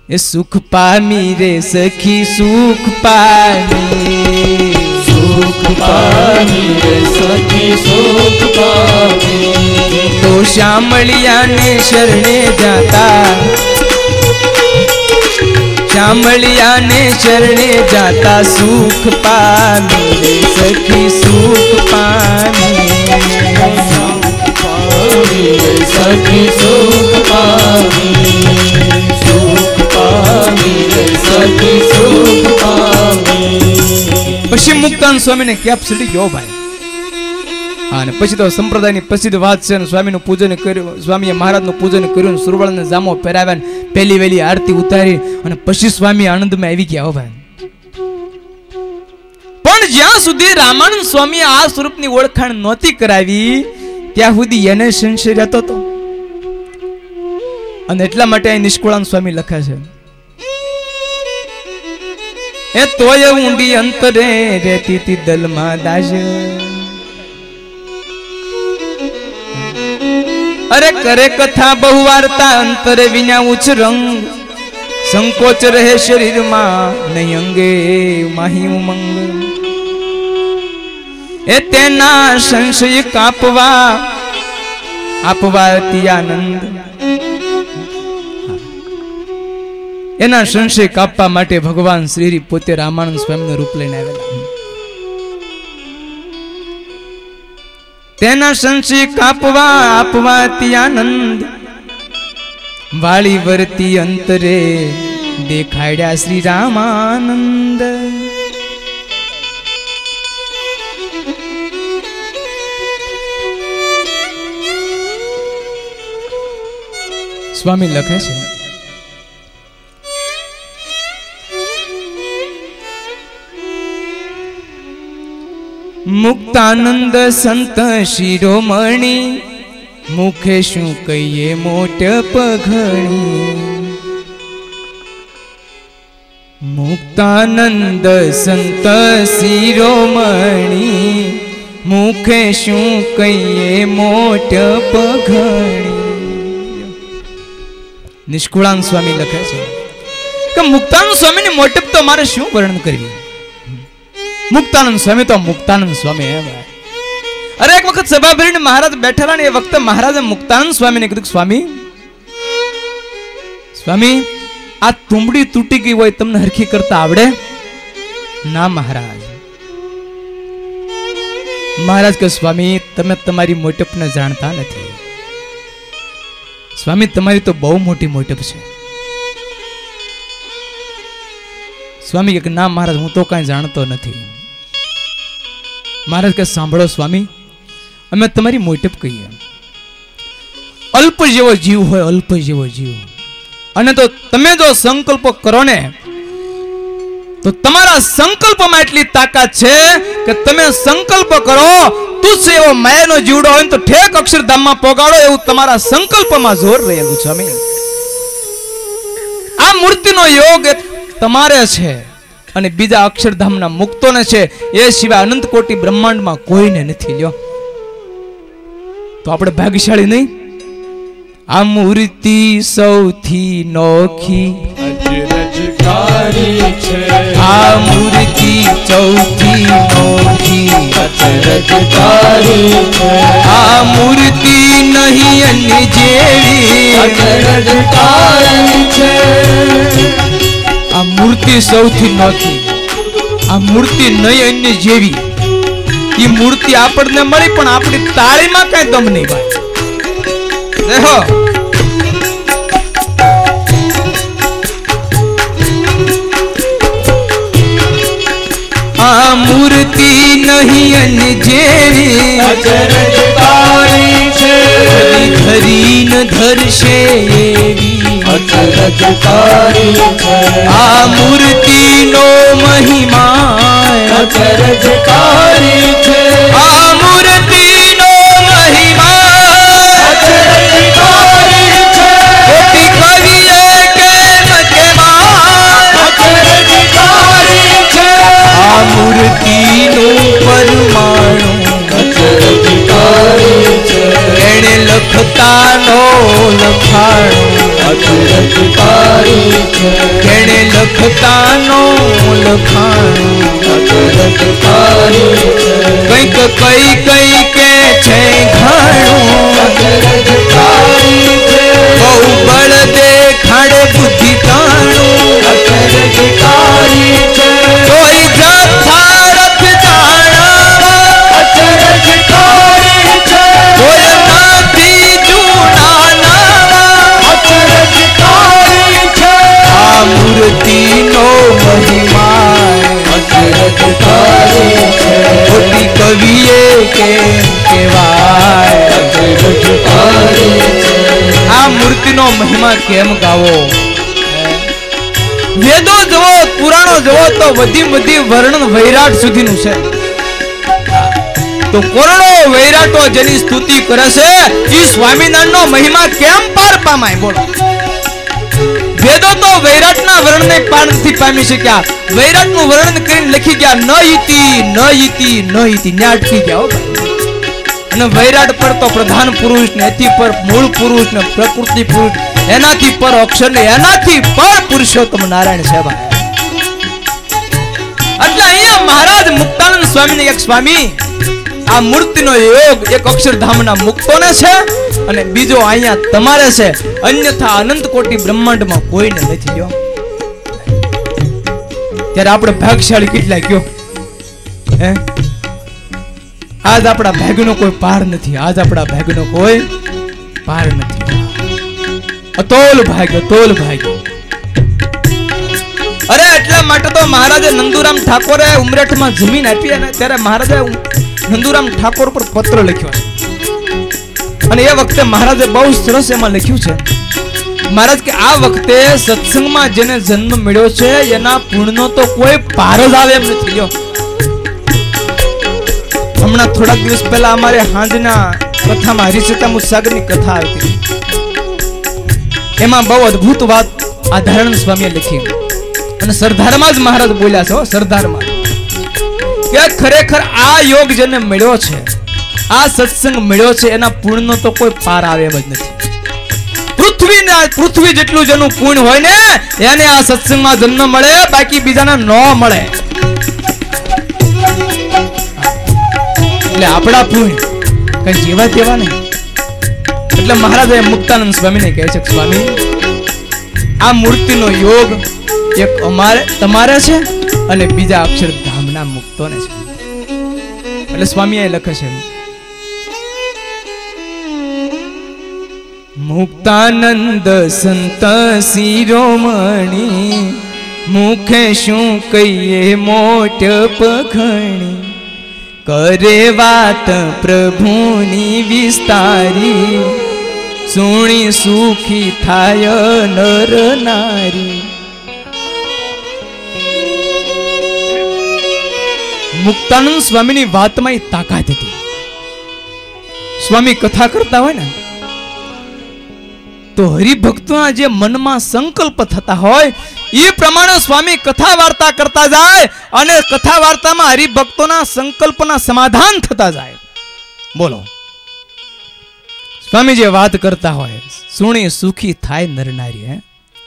એ સુખ પામી રે સખી સુખ પામી, સુખ પામી રે સખી સુખ પામી, તો શ્યામળિયાને શરણે જાતા, શ્યામળિયાને શરણે જાતા સુખ પામી રે સખી સુખ પામી, સખી સુખ પામી, સુખ પામી રે સખી સુખ પામી. પછી મુક્તાનંદ સ્વામીને કેપ સડી ગયો ભાઈ. હા, અને પછી તો સંપ્રદાયની પ્રસિદ્ધ વાત છે. સ્વામીનું પૂજન કર્યું, સ્વામીએ મહારાજનું પૂજન કર્યું, સુરવળને જામો પહેરાવ્યા, પહેલી વહેલી આરતી ઉતારી અને પછી સ્વામી આનંદમાં આવી ગયા. ભાઈ, પણ જ્યાં સુધી રામાનંદ સ્વામી આ સ્વરૂપની ઓળખાણ નહોતી કરાવી ત્યાં સુધી એને સંશય રહેતો હતો. અને એટલા માટે અહીં નિષ્કુળાનંદ સ્વામી લખે છે, એ તોય ઊંડી અંતરે રહેતી તી દલમાં દાજ, અરે કરે કથા બહુ વાર્તા અંતરે વિના ઉચ્ચ રંગ, સંકોચ રહે શરીરમાં નહીં અંગે માહી ઉમંગ, એ તેના સંશય કાપવા આપવાતી આનંદ, એના સંશય કાપવા માટે ભગવાન શ્રી પોતે રામાનંદ સ્વામીનું રૂપ લઈને આવેલા. તેના સંશય કાપવા આપવાતી આનંદ, વાળી વર્તી અંતરે દેખાડ્યા શ્રી રામાનંદ. સ્વામી લખે છે, મુક્તાનંદ સંત શિરોમણી, મુખે શું કહીએ મોટપ ઘણી. મુક્તાનંદ સંત શિરોમણી, મુખે શું કહીએ મોટપ ઘણી. નિષ્કુળાનંદ સ્વામી લખે છે કે મુક્તાનંદ સ્વામીની મોટપ તો મારે શું વર્ણન કરવી. મુક્તાનંદ સ્વામી તો મુક્તાનંદ સ્વામી હે ભાઈ. અરે એક વખત સભા ભરીને મહારાજ બેઠેલા ને એ વખતે મહારાજે મુક્તાનંદ સ્વામીને કીધું, સ્વામી સ્વામી આ તુંબડી તૂટી ગઈ હોય તમને હરખી કરતા આવડે? ના મહારાજ. મહારાજ કે સ્વામી તમે તમારી મોટપને જાણતા નથી. સ્વામી તમારી તો બહુ મોટી મોટપ છે. સ્વામી કે ના મહારાજ હું તો કઈ જાણતો નથી. મહારાજ કે સાંભળો સ્વામી, અમે તમારી મોટપ કહીએ. અલ્પ જેવો જીવ હોય, અલ્પ જેવો જીવ, અને તો તમે જો સંકલ્પ કરો ને તો તમારા સંકલ્પમાં એટલી તાકાત છે કે તમે સંકલ્પ કરો તુચ્છ એવો માયાનો જીવડો હોય તો ઠેક અક્ષરધામમાં પોગાડો, એવું તમારા સંકલ્પમાં જોર રહેલું છે. સ્વામી આ મૂર્તિનો યોગ તમારે છે અને બીજા અક્ષરધામના મુક્તોને છે, એ સિવાય અનંત કોટી બ્રહ્માંડમાં કોઈને નથી. લ્યો તો આપણે ભાગ્યશાળી નહીં? આ મૂર્તિ સૌથી નોખી અચરજકારી છે, આ મૂર્તિ સૌથી નોખી અચરજકારી છે, આ મૂર્તિ નહીં અન્ય જેવી અચરજકારી છે. આ મૂર્તિ સૌથી નોખી, આ મૂર્તિ નહીં અન્ય જેવી. એ મૂર્તિ આપણને મળી પણ આપણી તાળીમાં કઈ દમ નહીં ભાઈ. દેખો આ મૂર્તિ નહીં અન્ય જેવી અચરજકારી છે, ધરી ન ધરશે એવી અચરજકારી છે. આ મૂર્તિનો મહિમા અચરજકારી છે, આ મૂર્તિનો મહિમા અચરજકારી છે. કોટી કવિએ કેમ કહેવાય, અચરજકારી છે. આ મૂર્તિનું પરમાણુ અચરજકારી છે, એણે લખતાનો લખાણો અચરજકારી છે. કેણે લખતાનો લખાણો અચરજકારી છે. કંઈક કઈ કઈ કે છે ઘણું અચરજકારી છે. બહુ બળ દેખાડે બુદ્ધિ તાણું અચરજકારી છે. કોઈ જથા રથ જાણાવા અચરજકારી છે. કોઈ નથી જૂના નાવા અચરજકારી છે. આ મૂર્તિનો મહિમા અચરજકારી છે. ખોટી કવિએ કેમ કહેવાય અચરજકારી છે. આ મૂર્તિનો મહિમા કેમ ગાવો વેદો જવો પુરાણો જવો તો વધી વર્ણન વૈરાટ સુધીનું છે તો કોરડો વૈરાટો જેની સ્તુતિ કરે છે એ સ્વામિનારાયણનો મહિમા કેમ પાર પામાય બોલો વેદો તો વૈરાટના વર્ણનને પાર નથી પામી શક્યા વૈરાટનું વર્ણન કરીને લખી ગયા ન ઈતિ ન્યા અટકી ગયા હો અને વૈરાટ પર તો પ્રધાન પુરુષ ને અતિ પર મૂળ પુરુષ ને પ્રકૃતિ પુરુષ એનાથી પર અક્ષર ને એનાથી પર પુરુષોત્તમ નારાયણ છે ભાઈ એટલે અહીંયા મહારાજ મુક્તાનંદ સ્વામીને એક સ્વામી આ મૂર્તિનો યોગ એક અક્ષરધામના મુક્તોને છે અને બીજો અહીંયા તમારે છે અન્યથા અનંત કોટી બ્રહ્માંડમાં કોઈને નથી ગયો ત્યારે આપણે ભાગશાળી કેટલા ગયો હે આજ આપણા ભાગ્યનો કોઈ પાર નથી આજ આપણા ભાગ્યનો કોઈ પાર નથી અતોલ ભાગ્ય અરે એટલા માટે તો મહારાજે નંદુરામ ઠાકોરે ઉમરેઠમાં જમીન આપી અને ત્યારે મહારાજે નંદુરામ ઠાકોર પર પત્ર લખ્યો છે અને એ વખતે મહારાજે બહુ સરસ એમાં લખ્યું છે મહારાજ કે આ વખતે સત્સંગમાં જેને જન્મ મળ્યો છે એના પુણ્યનો તો કોઈ પાર જ આવે એમ નથી લ્યો હમણાં થોડાક દિવસ પહેલા અમારે હાંજના કથામાં હરિચેતા મુસાગરની કથા આવી હતી એમાં બહુ અદ્ભુત વાત આ ધારણ સ્વામીએ લખી અને સરદારમાં જ મહારાજ બોલ્યા છે સરદારમાં કે ખરેખર આ યોગ જેને મળ્યો છે આ સત્સંગ મળ્યો છે એના પુણ્યનો તો કોઈ પાર આવે એમ જ નથી પૃથ્વી જેટલું જેનું પુણ્ય હોય ને એને આ સત્સંગમાં જન્મ મળે બાકી બીજાને ન મળે એટલે આપણા પુણ્ય કઈ જેવા તેવા નહીં એટલે મહારાજે મુક્તાનંદ સ્વામીને કહે છે સ્વામી આ મૂર્તિનો યોગ એક તમારે છે અને બીજા અક્ષરધામના મુક્તોને છે એટલે સ્વામી એ લખે છે મુક્તાનંદ સંત શિરોમણી મુખે શું કહીએ મોટ પખણી કરે વાત પ્રભુની વિસ્તારી સુણી સુખી થાય નર નારી મુક્તાનંદ સ્વામીની વાતમાં એ તાકાત હતી સ્વામી કથા કરતા હોય ને તો હરિભક્તોના જે મનમાં સંકલ્પ થતા હોય એ પ્રમાણે સ્વામી કથા વાર્તા કરતા જાય અને કથા વાર્તામાં હરિભક્તોના સંકલ્પના સમાધાન થતા જાય બોલો સ્વામી જે વાત કરતા હોય સુણી સુખી થાય નરનારી હે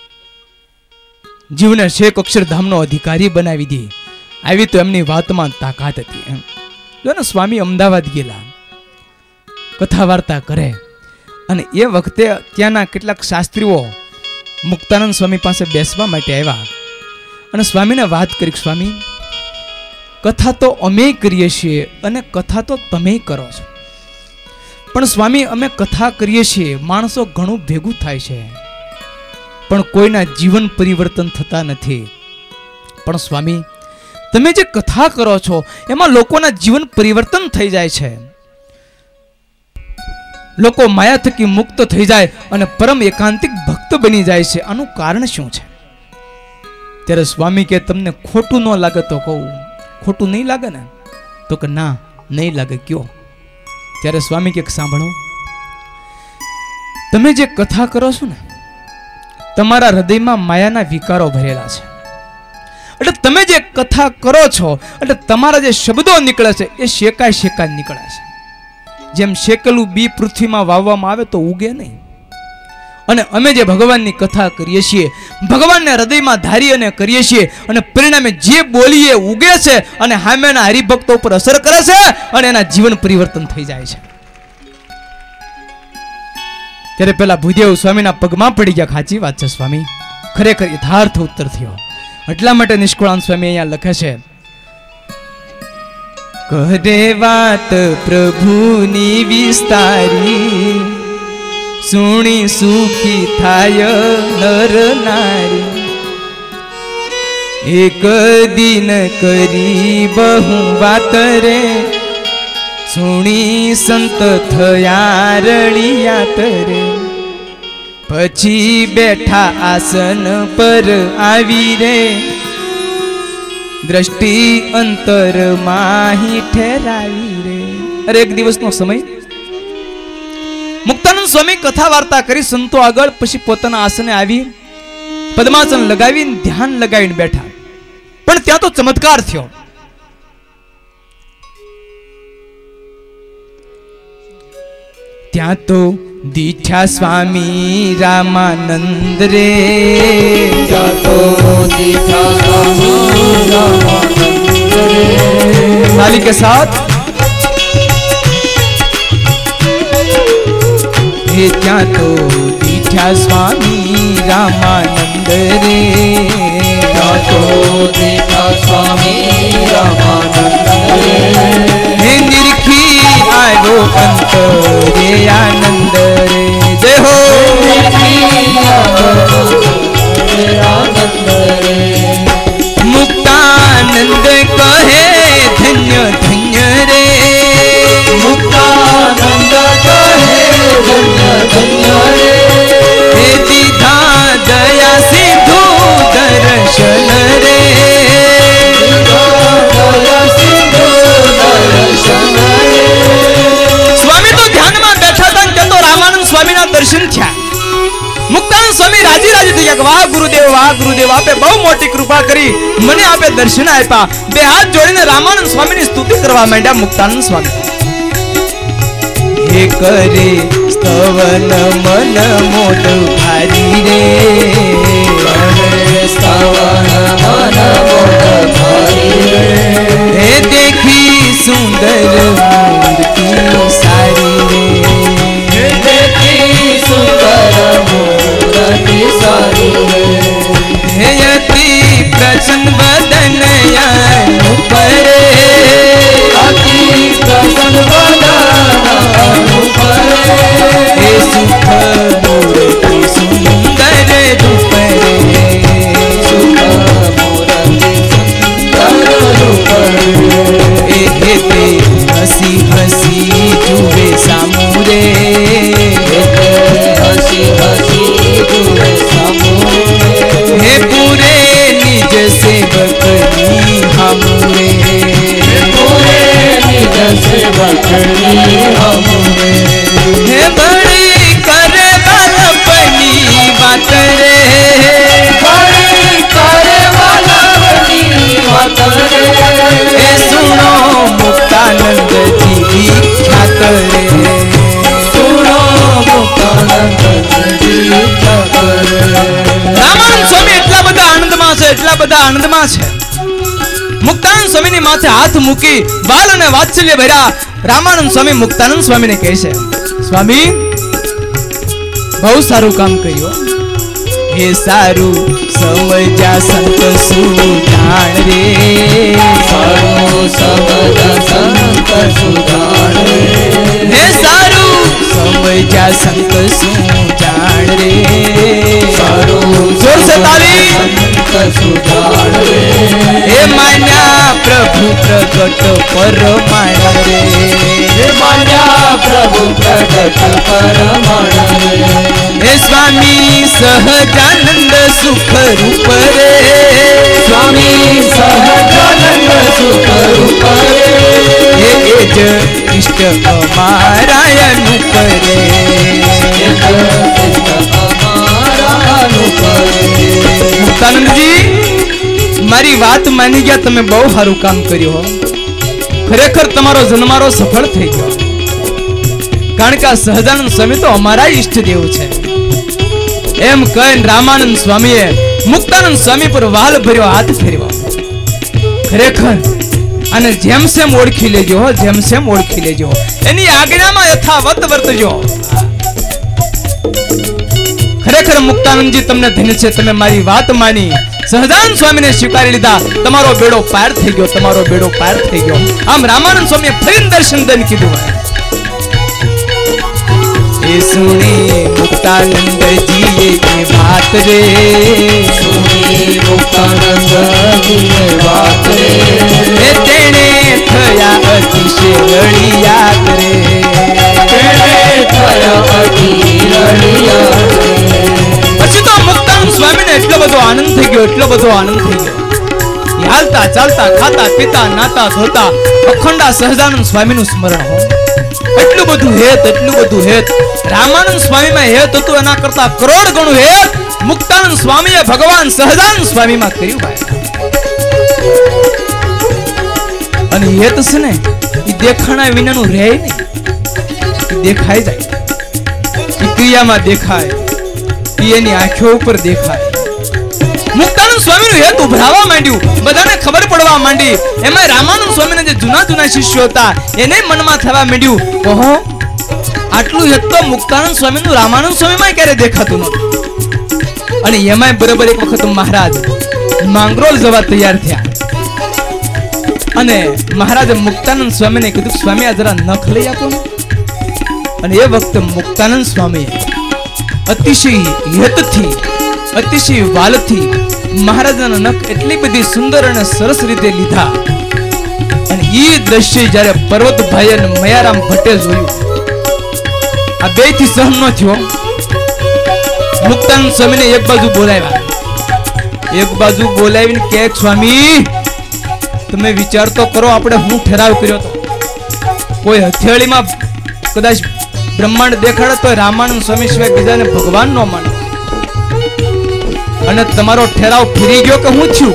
જીવને શેખ અક્ષરધામનો અધિકારી બનાવી દે આવી તો એમની વાતમાં તાકાત હતી એમ જો ને સ્વામી અમદાવાદ ગયેલા કથા વાર્તા કરે અને એ વખતે ત્યાંના કેટલાક શાસ્ત્રીઓ મુક્તાનંદ સ્વામી પાસે બેસવા માટે આવ્યા અને સ્વામીને વાત કરી સ્વામી કથા તો અમે કરીએ છીએ અને કથા તો તમે કરો છો પણ સ્વામી અમે કથા કરીએ છીએ માણસો ઘણું ભેગું થાય છે પણ કોઈના જીવન પરિવર્તન થતા નથી પણ સ્વામી તમે જે કથા કરો છો એમાં લોકોના જીવન પરિવર્તન થઈ જાય છે લોકો માયા થકી મુક્ત થઈ જાય અને પરમ એકાંતિક ભક્ત બની જાય છે આનું કારણ શું છે ત્યારે સ્વામી કે તમને ખોટું ન લાગે તો કહું ખોટું નહીં લાગે ને તો કે ના નહીં લાગે કયો ત્યારે સ્વામી કે સાંભળો તમે જે કથા કરો છો ને તમારા હૃદયમાં માયાના વિકારો ભરેલા છે એટલે તમે જે કથા કરો છો એટલે તમારા જે શબ્દો નીકળે છે એ શેકાય નીકળે છે જેમ શેકેલું બી પૃથ્વીમાં વાવવામાં આવે તો ઉગે નહીં અને અમે જે ભગવાનની કથા કરીએ છીએ, ભગવાનને હૃદયમાં ધારી અને કરીએ છીએ, અને પરિણામે જે બોલીએ ઉગે છે અને સામેના હરિભક્તો ઉપર અસર કરે છે અને એના જીવન પરિવર્તન થઈ જાય છે. ત્યારે પેલા ભૂદેવ સ્વામીના પગમાં પડી ગયા. સાચી વાત છે સ્વામી, ખરેખર યથાર્થ ઉત્તર થયો. એટલા માટે નિષ્કુળાનંદ સ્વામી અહીંયા લખે છે, કહે વાત પ્રભુની વિસ્તારી, સુણી સુખી થાય નર નારી. એક દિન કરી બહુ વાત રે, સુણી સંત થયા રળિયા તરે. પછી બેઠા આસન પર આવી રે, દ્રષ્ટિ અંતર માહી ઠેરાવી રે. અરે એક દિવસનો સમય મુક્તાનંદ સ્વામી કથા વાર્તા કરી સંતો આગળ, પછી પોતાના આસને આવી પદ્માસન લગાવીને ધ્યાન લગાવીને બેઠા. પણ ત્યાં તો ચમત્કાર થયો. ત્યાં તો દીઠા સ્વામી રામાનંદ રે, ત્યાં તો દીઠા સ્વામી રામાનંદ રે. ताली के साथ हे ત્યાં તો દીઠા સ્વામી રામાનંદ રે, ત્યાં તો દીઠા સ્વામી રામાનંદ રે. હે નિરખી આવ્યો અંતરે આનંદ રે. જય હો આનંદ રે. મુક્તાનંદ કહે ધન્ય ધન્ય રે, મુક્તાનંદ કહે ધન્ય ધન્ય રે. હે દીધા દયા સિંધુ દર્શન રે, દયા સિંધુ દર્શન રે. સ્વામી તો ધ્યાનમાં બેઠા હતા ને તો રામાનંદ સ્વામીના દર્શન થયા. મુક્તાનંદ સ્વામી રાજી રાજી થઈ ગયા કે વાહ ગુરુદેવ આપે બહુ મોટી કૃપા કરી, મને આપે દર્શન આપ્યા. બે હાથ જોડીને રામાનંદ સ્વામીની સ્તુતિ કરવા માંડ્યા મુક્તાનંદ સ્વામી. હે કરે સ્તવન મન મોદ ભારી રે, સ્તવન મન મોદ ભારી રે. હે દેખી સુંદર મૂર્તિ સારી રે, દેખી સુંદર મૂર્તિ સારી રે. હે અતિ પ્રસન્ન વદન ઉપર, અતિ પ્રસન્ન વદન ઉપર. હે સુખ મૂર્તિ સુંદર રૂપ રે, સુખ મૂર્તિ સુંદર રૂપ રે. હે તે હસી હસી જુએ સામુરે, હસી હસી જુએ સામુરે. હે પૂરે નિજ સેવકની હમુરે, પૂરે નિજ સેવકની હમુરે. હે બળી કરે બાલપની વાત રે, બળી કરે વાલવની વાત રે. હે સુનો મુક્તાનંદજી વિખ્યાત રે, સુનો મુક્તાનંદજી વિખ્યાત રે. રામાનંદ સ્વામી એટલા બધા આનંદમાં છે, એટલા બધા આનંદમાં છે. મુક્તાનંદ સ્વામીની માથે હાથ મૂકી વાલ અને વાત્સલ્ય ભર્યા રામાનંદ સ્વામી મુક્તાનંદ સ્વામીને કહે છે, સ્વામી બહુ સારું કામ કર્યું. હે સારું સમજ્યા સંત સુજાણ રે, સારું સમજા સંત સુજાણ રે. હે સારું સમજ્યા સંત સુજાણ રે, સારું જોર સે તાલી. સંત સુજાણ રે. હે માન્યા પ્રભુ પ્રગટ પરમાણ રે, હે માન્યા પ્રભુ પ્રગટ પરમાણ રે. હે સ્વામી સહજાનંદ સુખ રૂપ રે, સ્વામી સહજાનંદ સુખ રૂપ રે. હે એજ ઇષ્ટ અમારા અનુપ રે, મુક્તાનંદજી મારી વાત માની ગયા, તમે બહુ સારું કામ કર્યું હો. ખરેખર તમારો જન્મારો સફળ થઈ ગયો. કારણ કે આ સહજાનંદ સ્વામી તો અમારા ઈષ્ટદેવ છે. એમ કહીને રામાનંદ સ્વામીએ મુક્તાનંદ સ્વામી પર વાલ ભર્યો, હાથ ફેરવ્યો. ખરેખર અને જેમ સેમ ઓળખી લેજો, જેમ સેમ ઓળખી લેજો, એની આજ્ઞામાં યથાવત વર્તજો. ખરેખર મુક્તાનંદજી તમને ધન્ય છે, તમે મારી વાત માની સહજાનંદ સ્વામીને સ્વીકારી લીધા. તમારો બેડો પાર થઈ ગયો, તમારો બેડો પાર થઈ ગયો. આમ રામાનંદ સ્વામીએ ફરી દર્શન દઈને કીધું. એ સુણી મુક્તાનંદજીએ એ વાત રે, સુની મુક્તાનંદજીએ વાત રે, એ તેણે થયા અતિશય રળિયાત રે, તેણે થયા અતિરળિયાત રે. પછી તો મુક્તાનંદ સ્વામીને એટલો બધો આનંદ થઈ ગયો, એટલો બધો આનંદ થઈ ગયો. હાલતા ચાલતા ખાતા પીતા નાતા ધોતા અખંડા સહજાનંદ સ્વામીનું સ્મરણ હોય. એટલું બધું હેત, એટલું બધું હેત. રામાનંદ સ્વામીમાં હેત હતું એના કરતા કરોડ ગણું હેત મુક્તાનંદ સ્વામીએ ભગવાન સહજાનંદ સ્વામીમાં કર્યું ભાઈ. અને હેત છે ને એ દેખાણા વિનાનું રહે નહીં, એ દેખાઈ જાય, એ ક્રિયામાં દેખાય, એ એની આંખો ઉપર દેખાય. મુક્તાનંદ સ્વામીનું હેત ઉભરાવા માંડ્યું, બધાને ખબર પડવા માંડી. એમાં રામાનંદ સ્વામીના જે જૂના જૂના શિષ્યો હતા એને મનમાં થવા માંડ્યું, ઓહો આટલું હેત તો મુક્તાનંદ સ્વામીનું રામાનંદ સ્વામીમાં ક્યારે દેખાતું નહોતું. અને એમાં બરોબર એક વખત મહારાજ માંગરોળ જવા તૈયાર થયા અને મહારાજે મુક્તાનંદ સ્વામીને કીધું, સ્વામી આ જરા નખ લઈ આપો ને. અને એ વખતે મુક્તાનંદ સ્વામીએ અતિશય હેતથી, અતિશય વાલથી મહારાજના નખ એટલી બધી સુંદર અને સરસ રીતે લીધા. અને એ દ્રશ્ય જ્યારે પર્વતભાઈ અને મયારામ ભટ્ટે જોયું, આ બે થી સહન ન થયો. મુક્તાનંદ સ્વામીને એક બાજુ બોલાવ્યા, એક બાજુ બોલાવીને કે સ્વામી તમે વિચાર તો કરો, આપણે હું ઠરાવ કર્યો હતો, કોઈ હથેળીમાં કદાચ બ્રહ્માંડ દેખાડે તો રામાનંદ સ્વામી સિવાય બીજાને ભગવાન ન માને. અને તમારો ઠરાવ ફરી ગયો કે હું છું?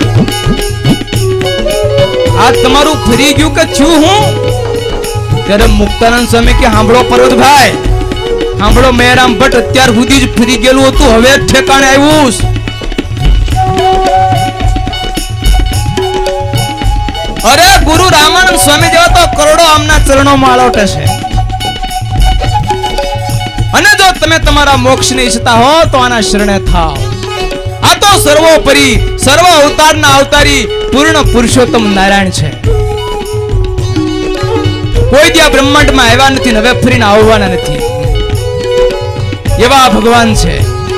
આ તમારું ફરી ગયું કે છું હું? ત્યારે મુક્તાનંદ સ્વામી કે સાંભળો પર્વતભાઈ, સાંભળો મયારામ ભટ્ટ અત્યાર સુધી જ ફરી ગયેલું હતું, હવે ઠેકાણે આવ્યું. અરે ગુરુ રામાનંદ સ્વામી જેવા તો કરોડો આમના ચરણોમાં આલોટે છે. અને જો તમે તમારા મોક્ષની ઈચ્છતા હો તો આના શરણે થાઓ. આ તો સર્વોપરી સર્વ અવતારના અવતારી પૂર્ણ પુરુષોત્તમ નારાયણ છે. કોઈ દિયા બ્રહ્માંડમાં આવ્યા નથી, હવે ફરીને આવવાના નથી, એવા ભગવાન છે.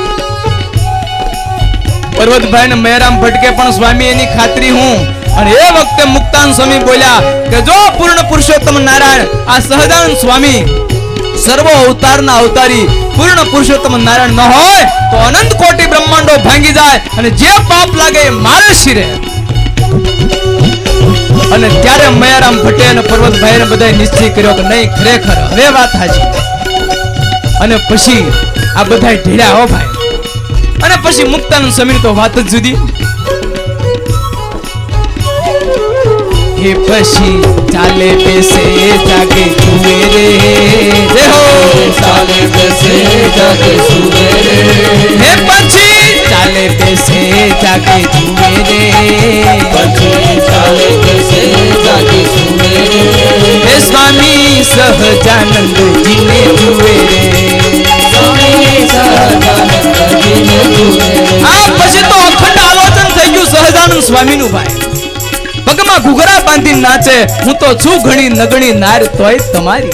પર્વતભાઈ ને મયારામ ભટકે પણ સ્વામી એની ખાતરી હું. અને એ વખતે મુક્તાનંદ સ્વામી બોલ્યા કે જો પૂર્ણ પુરુષોત્તમ નારાયણ આ સહજાનંદ સ્વામી સર્વ અવતારના અવતારી પૂર્ણ પુરુષોત્તમ નારાયણ ન હોય તો અનંત કોટી બ્રહ્માંડો ભાંગી જાય અને જે પાપ લાગે એ મારે શિરે. અને ત્યારે મયારામ ભટ્ટે અને પર્વતભાઈ ને બધાએ નિશ્ચય કર્યો કે નહીં, ખરેખર હવે વાત સાચી. અને પછી આ બધા ઢીડા હો ભાઈ. અને પછી મુક્તાનંદ સ્વામી તો વાત જ જુદી. હે પછી ચાલે બેસે જાગે જુએ રે, જય હો ચાલે બેસે જાગે સુવે રે, હે પછી ચાલે બેસે જાગે જુએ રે, પછી ચાલે બેસે જાગે સુવે રે, હે સ્વામી સહજાનંદજીને જુએ રે, સ્વામી સહજાનંદજીને જુએ રે. આ પછી તો અખંડ આલોચન થઈ ગયું સહજાનંદ સ્વામીનું ભાઈ. પગમાં ઘૂઘરા બાંધી નાચે, હું તો છું ઘણી નગણી નાર તોય તમારી.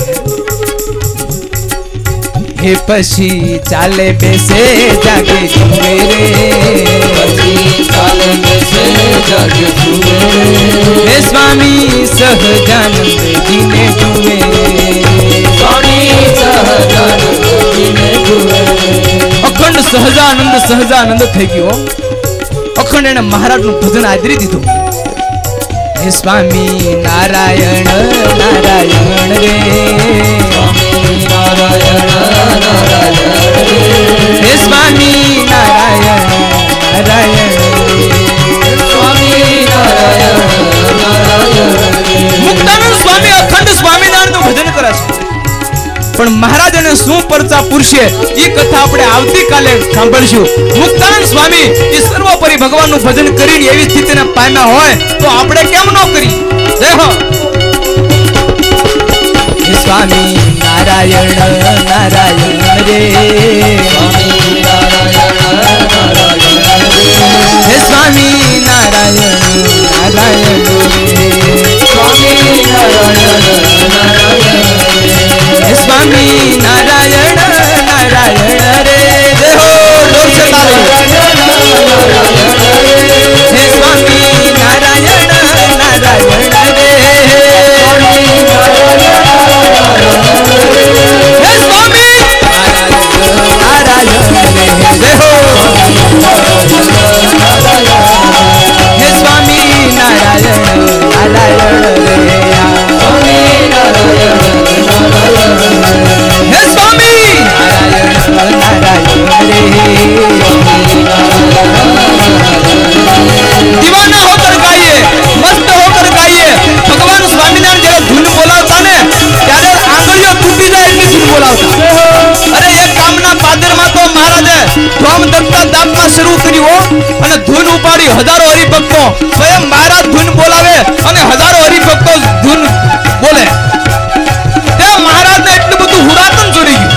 હે પછી ચાલે બેસે જાગે જુએ રે, પછી ચાલે બેસે જાગે સુવે રે, હે સ્વામી સહજાનંદજીને જુએ રે, સ્વામી સહજાનંદજીને જુએ રે. અખંડ સહજાનંદ સહજાનંદ થઈ ગયો. અખંડ એને મહારાજનું ભજન આદરી દીધું. હે સ્વામી નારાયણ નારાયણ રે, સ્વામી નારાયણ નારાયણ રે, હે સ્વામી નારાયણ નારાયણ રે, સ્વામી નારાયણ નારાયણ રે. મુક્તાનંદ સ્વામી અખંડ સ્વામિનારાયણનું ભજન કરે છે. પણ મહારાજને શું પરચા પૂરશે ઈ કથા આપણે આવતીકાલે સાંભળશું. મુક્તાનંદ સ્વામી એ સર્વોપરી ભગવાનનું ભજન કરીને એવી સ્થિતિને પામ્યા હોય તો આપણે કેમ ન કરી? જય હો. સ્વામી નારાયણ નારાયણ રે સ્વામી નારાયણ નારાયણ સ્વામી નારાયણ નારાયણ રે જય હો. હે સ્વામી નારાયણ નારાયણ રે હે સ્વામી નારાયણ નારાયણ રે જય હો. હે સ્વામી નારાયણ નારાયણ રે હે સ્વામી નારાયણ નારાયણ રે दीवाना होकर गाइए, मस्त होकर गाइए. भगवान स्वामीनारायण जब धुन बोलावता ने त्यारे आंगळियों टूटी जाए એટલી ધૂન બોલાવતા. અરે એક ગામના પાદરમાં તો મહારાજે ધોમ દત્તા દાપમાં શરૂ કર્યું અને ધૂન ઉપાડી હજારો હરિભક્તો સ્વયં મહારાજ ધૂન બોલાવે અને હજારો હરિભક્તો ધૂન બોલે. તે મહારાજને એટલું બધું હુરાતન જોડી ગયું.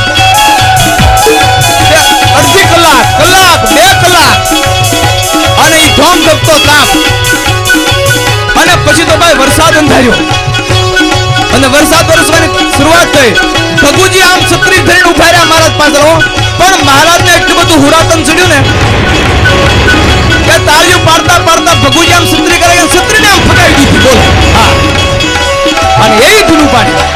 અડધી કલાક 2 કલાક અને ઈ ધોમ દબતો તાપ અને પછી તો ભાઈ વરસાદ અંધાર્યો અને વરસાદ વરસવાની શરૂઆત થઈ. ભગુજી આમ છત્રી ધરીને ઉભા રહ્યા મહારાજ પાછળ, પણ મહારાજને એટલું બધું હુરાતન ચડ્યું ને કે તાળીઓ પાડતા પાડતા ભગુજી આમ છત્રી કરે છત્રીને આમ ફગાવી દીધી. બોલો. હા, અને એવી ધૂન પાડી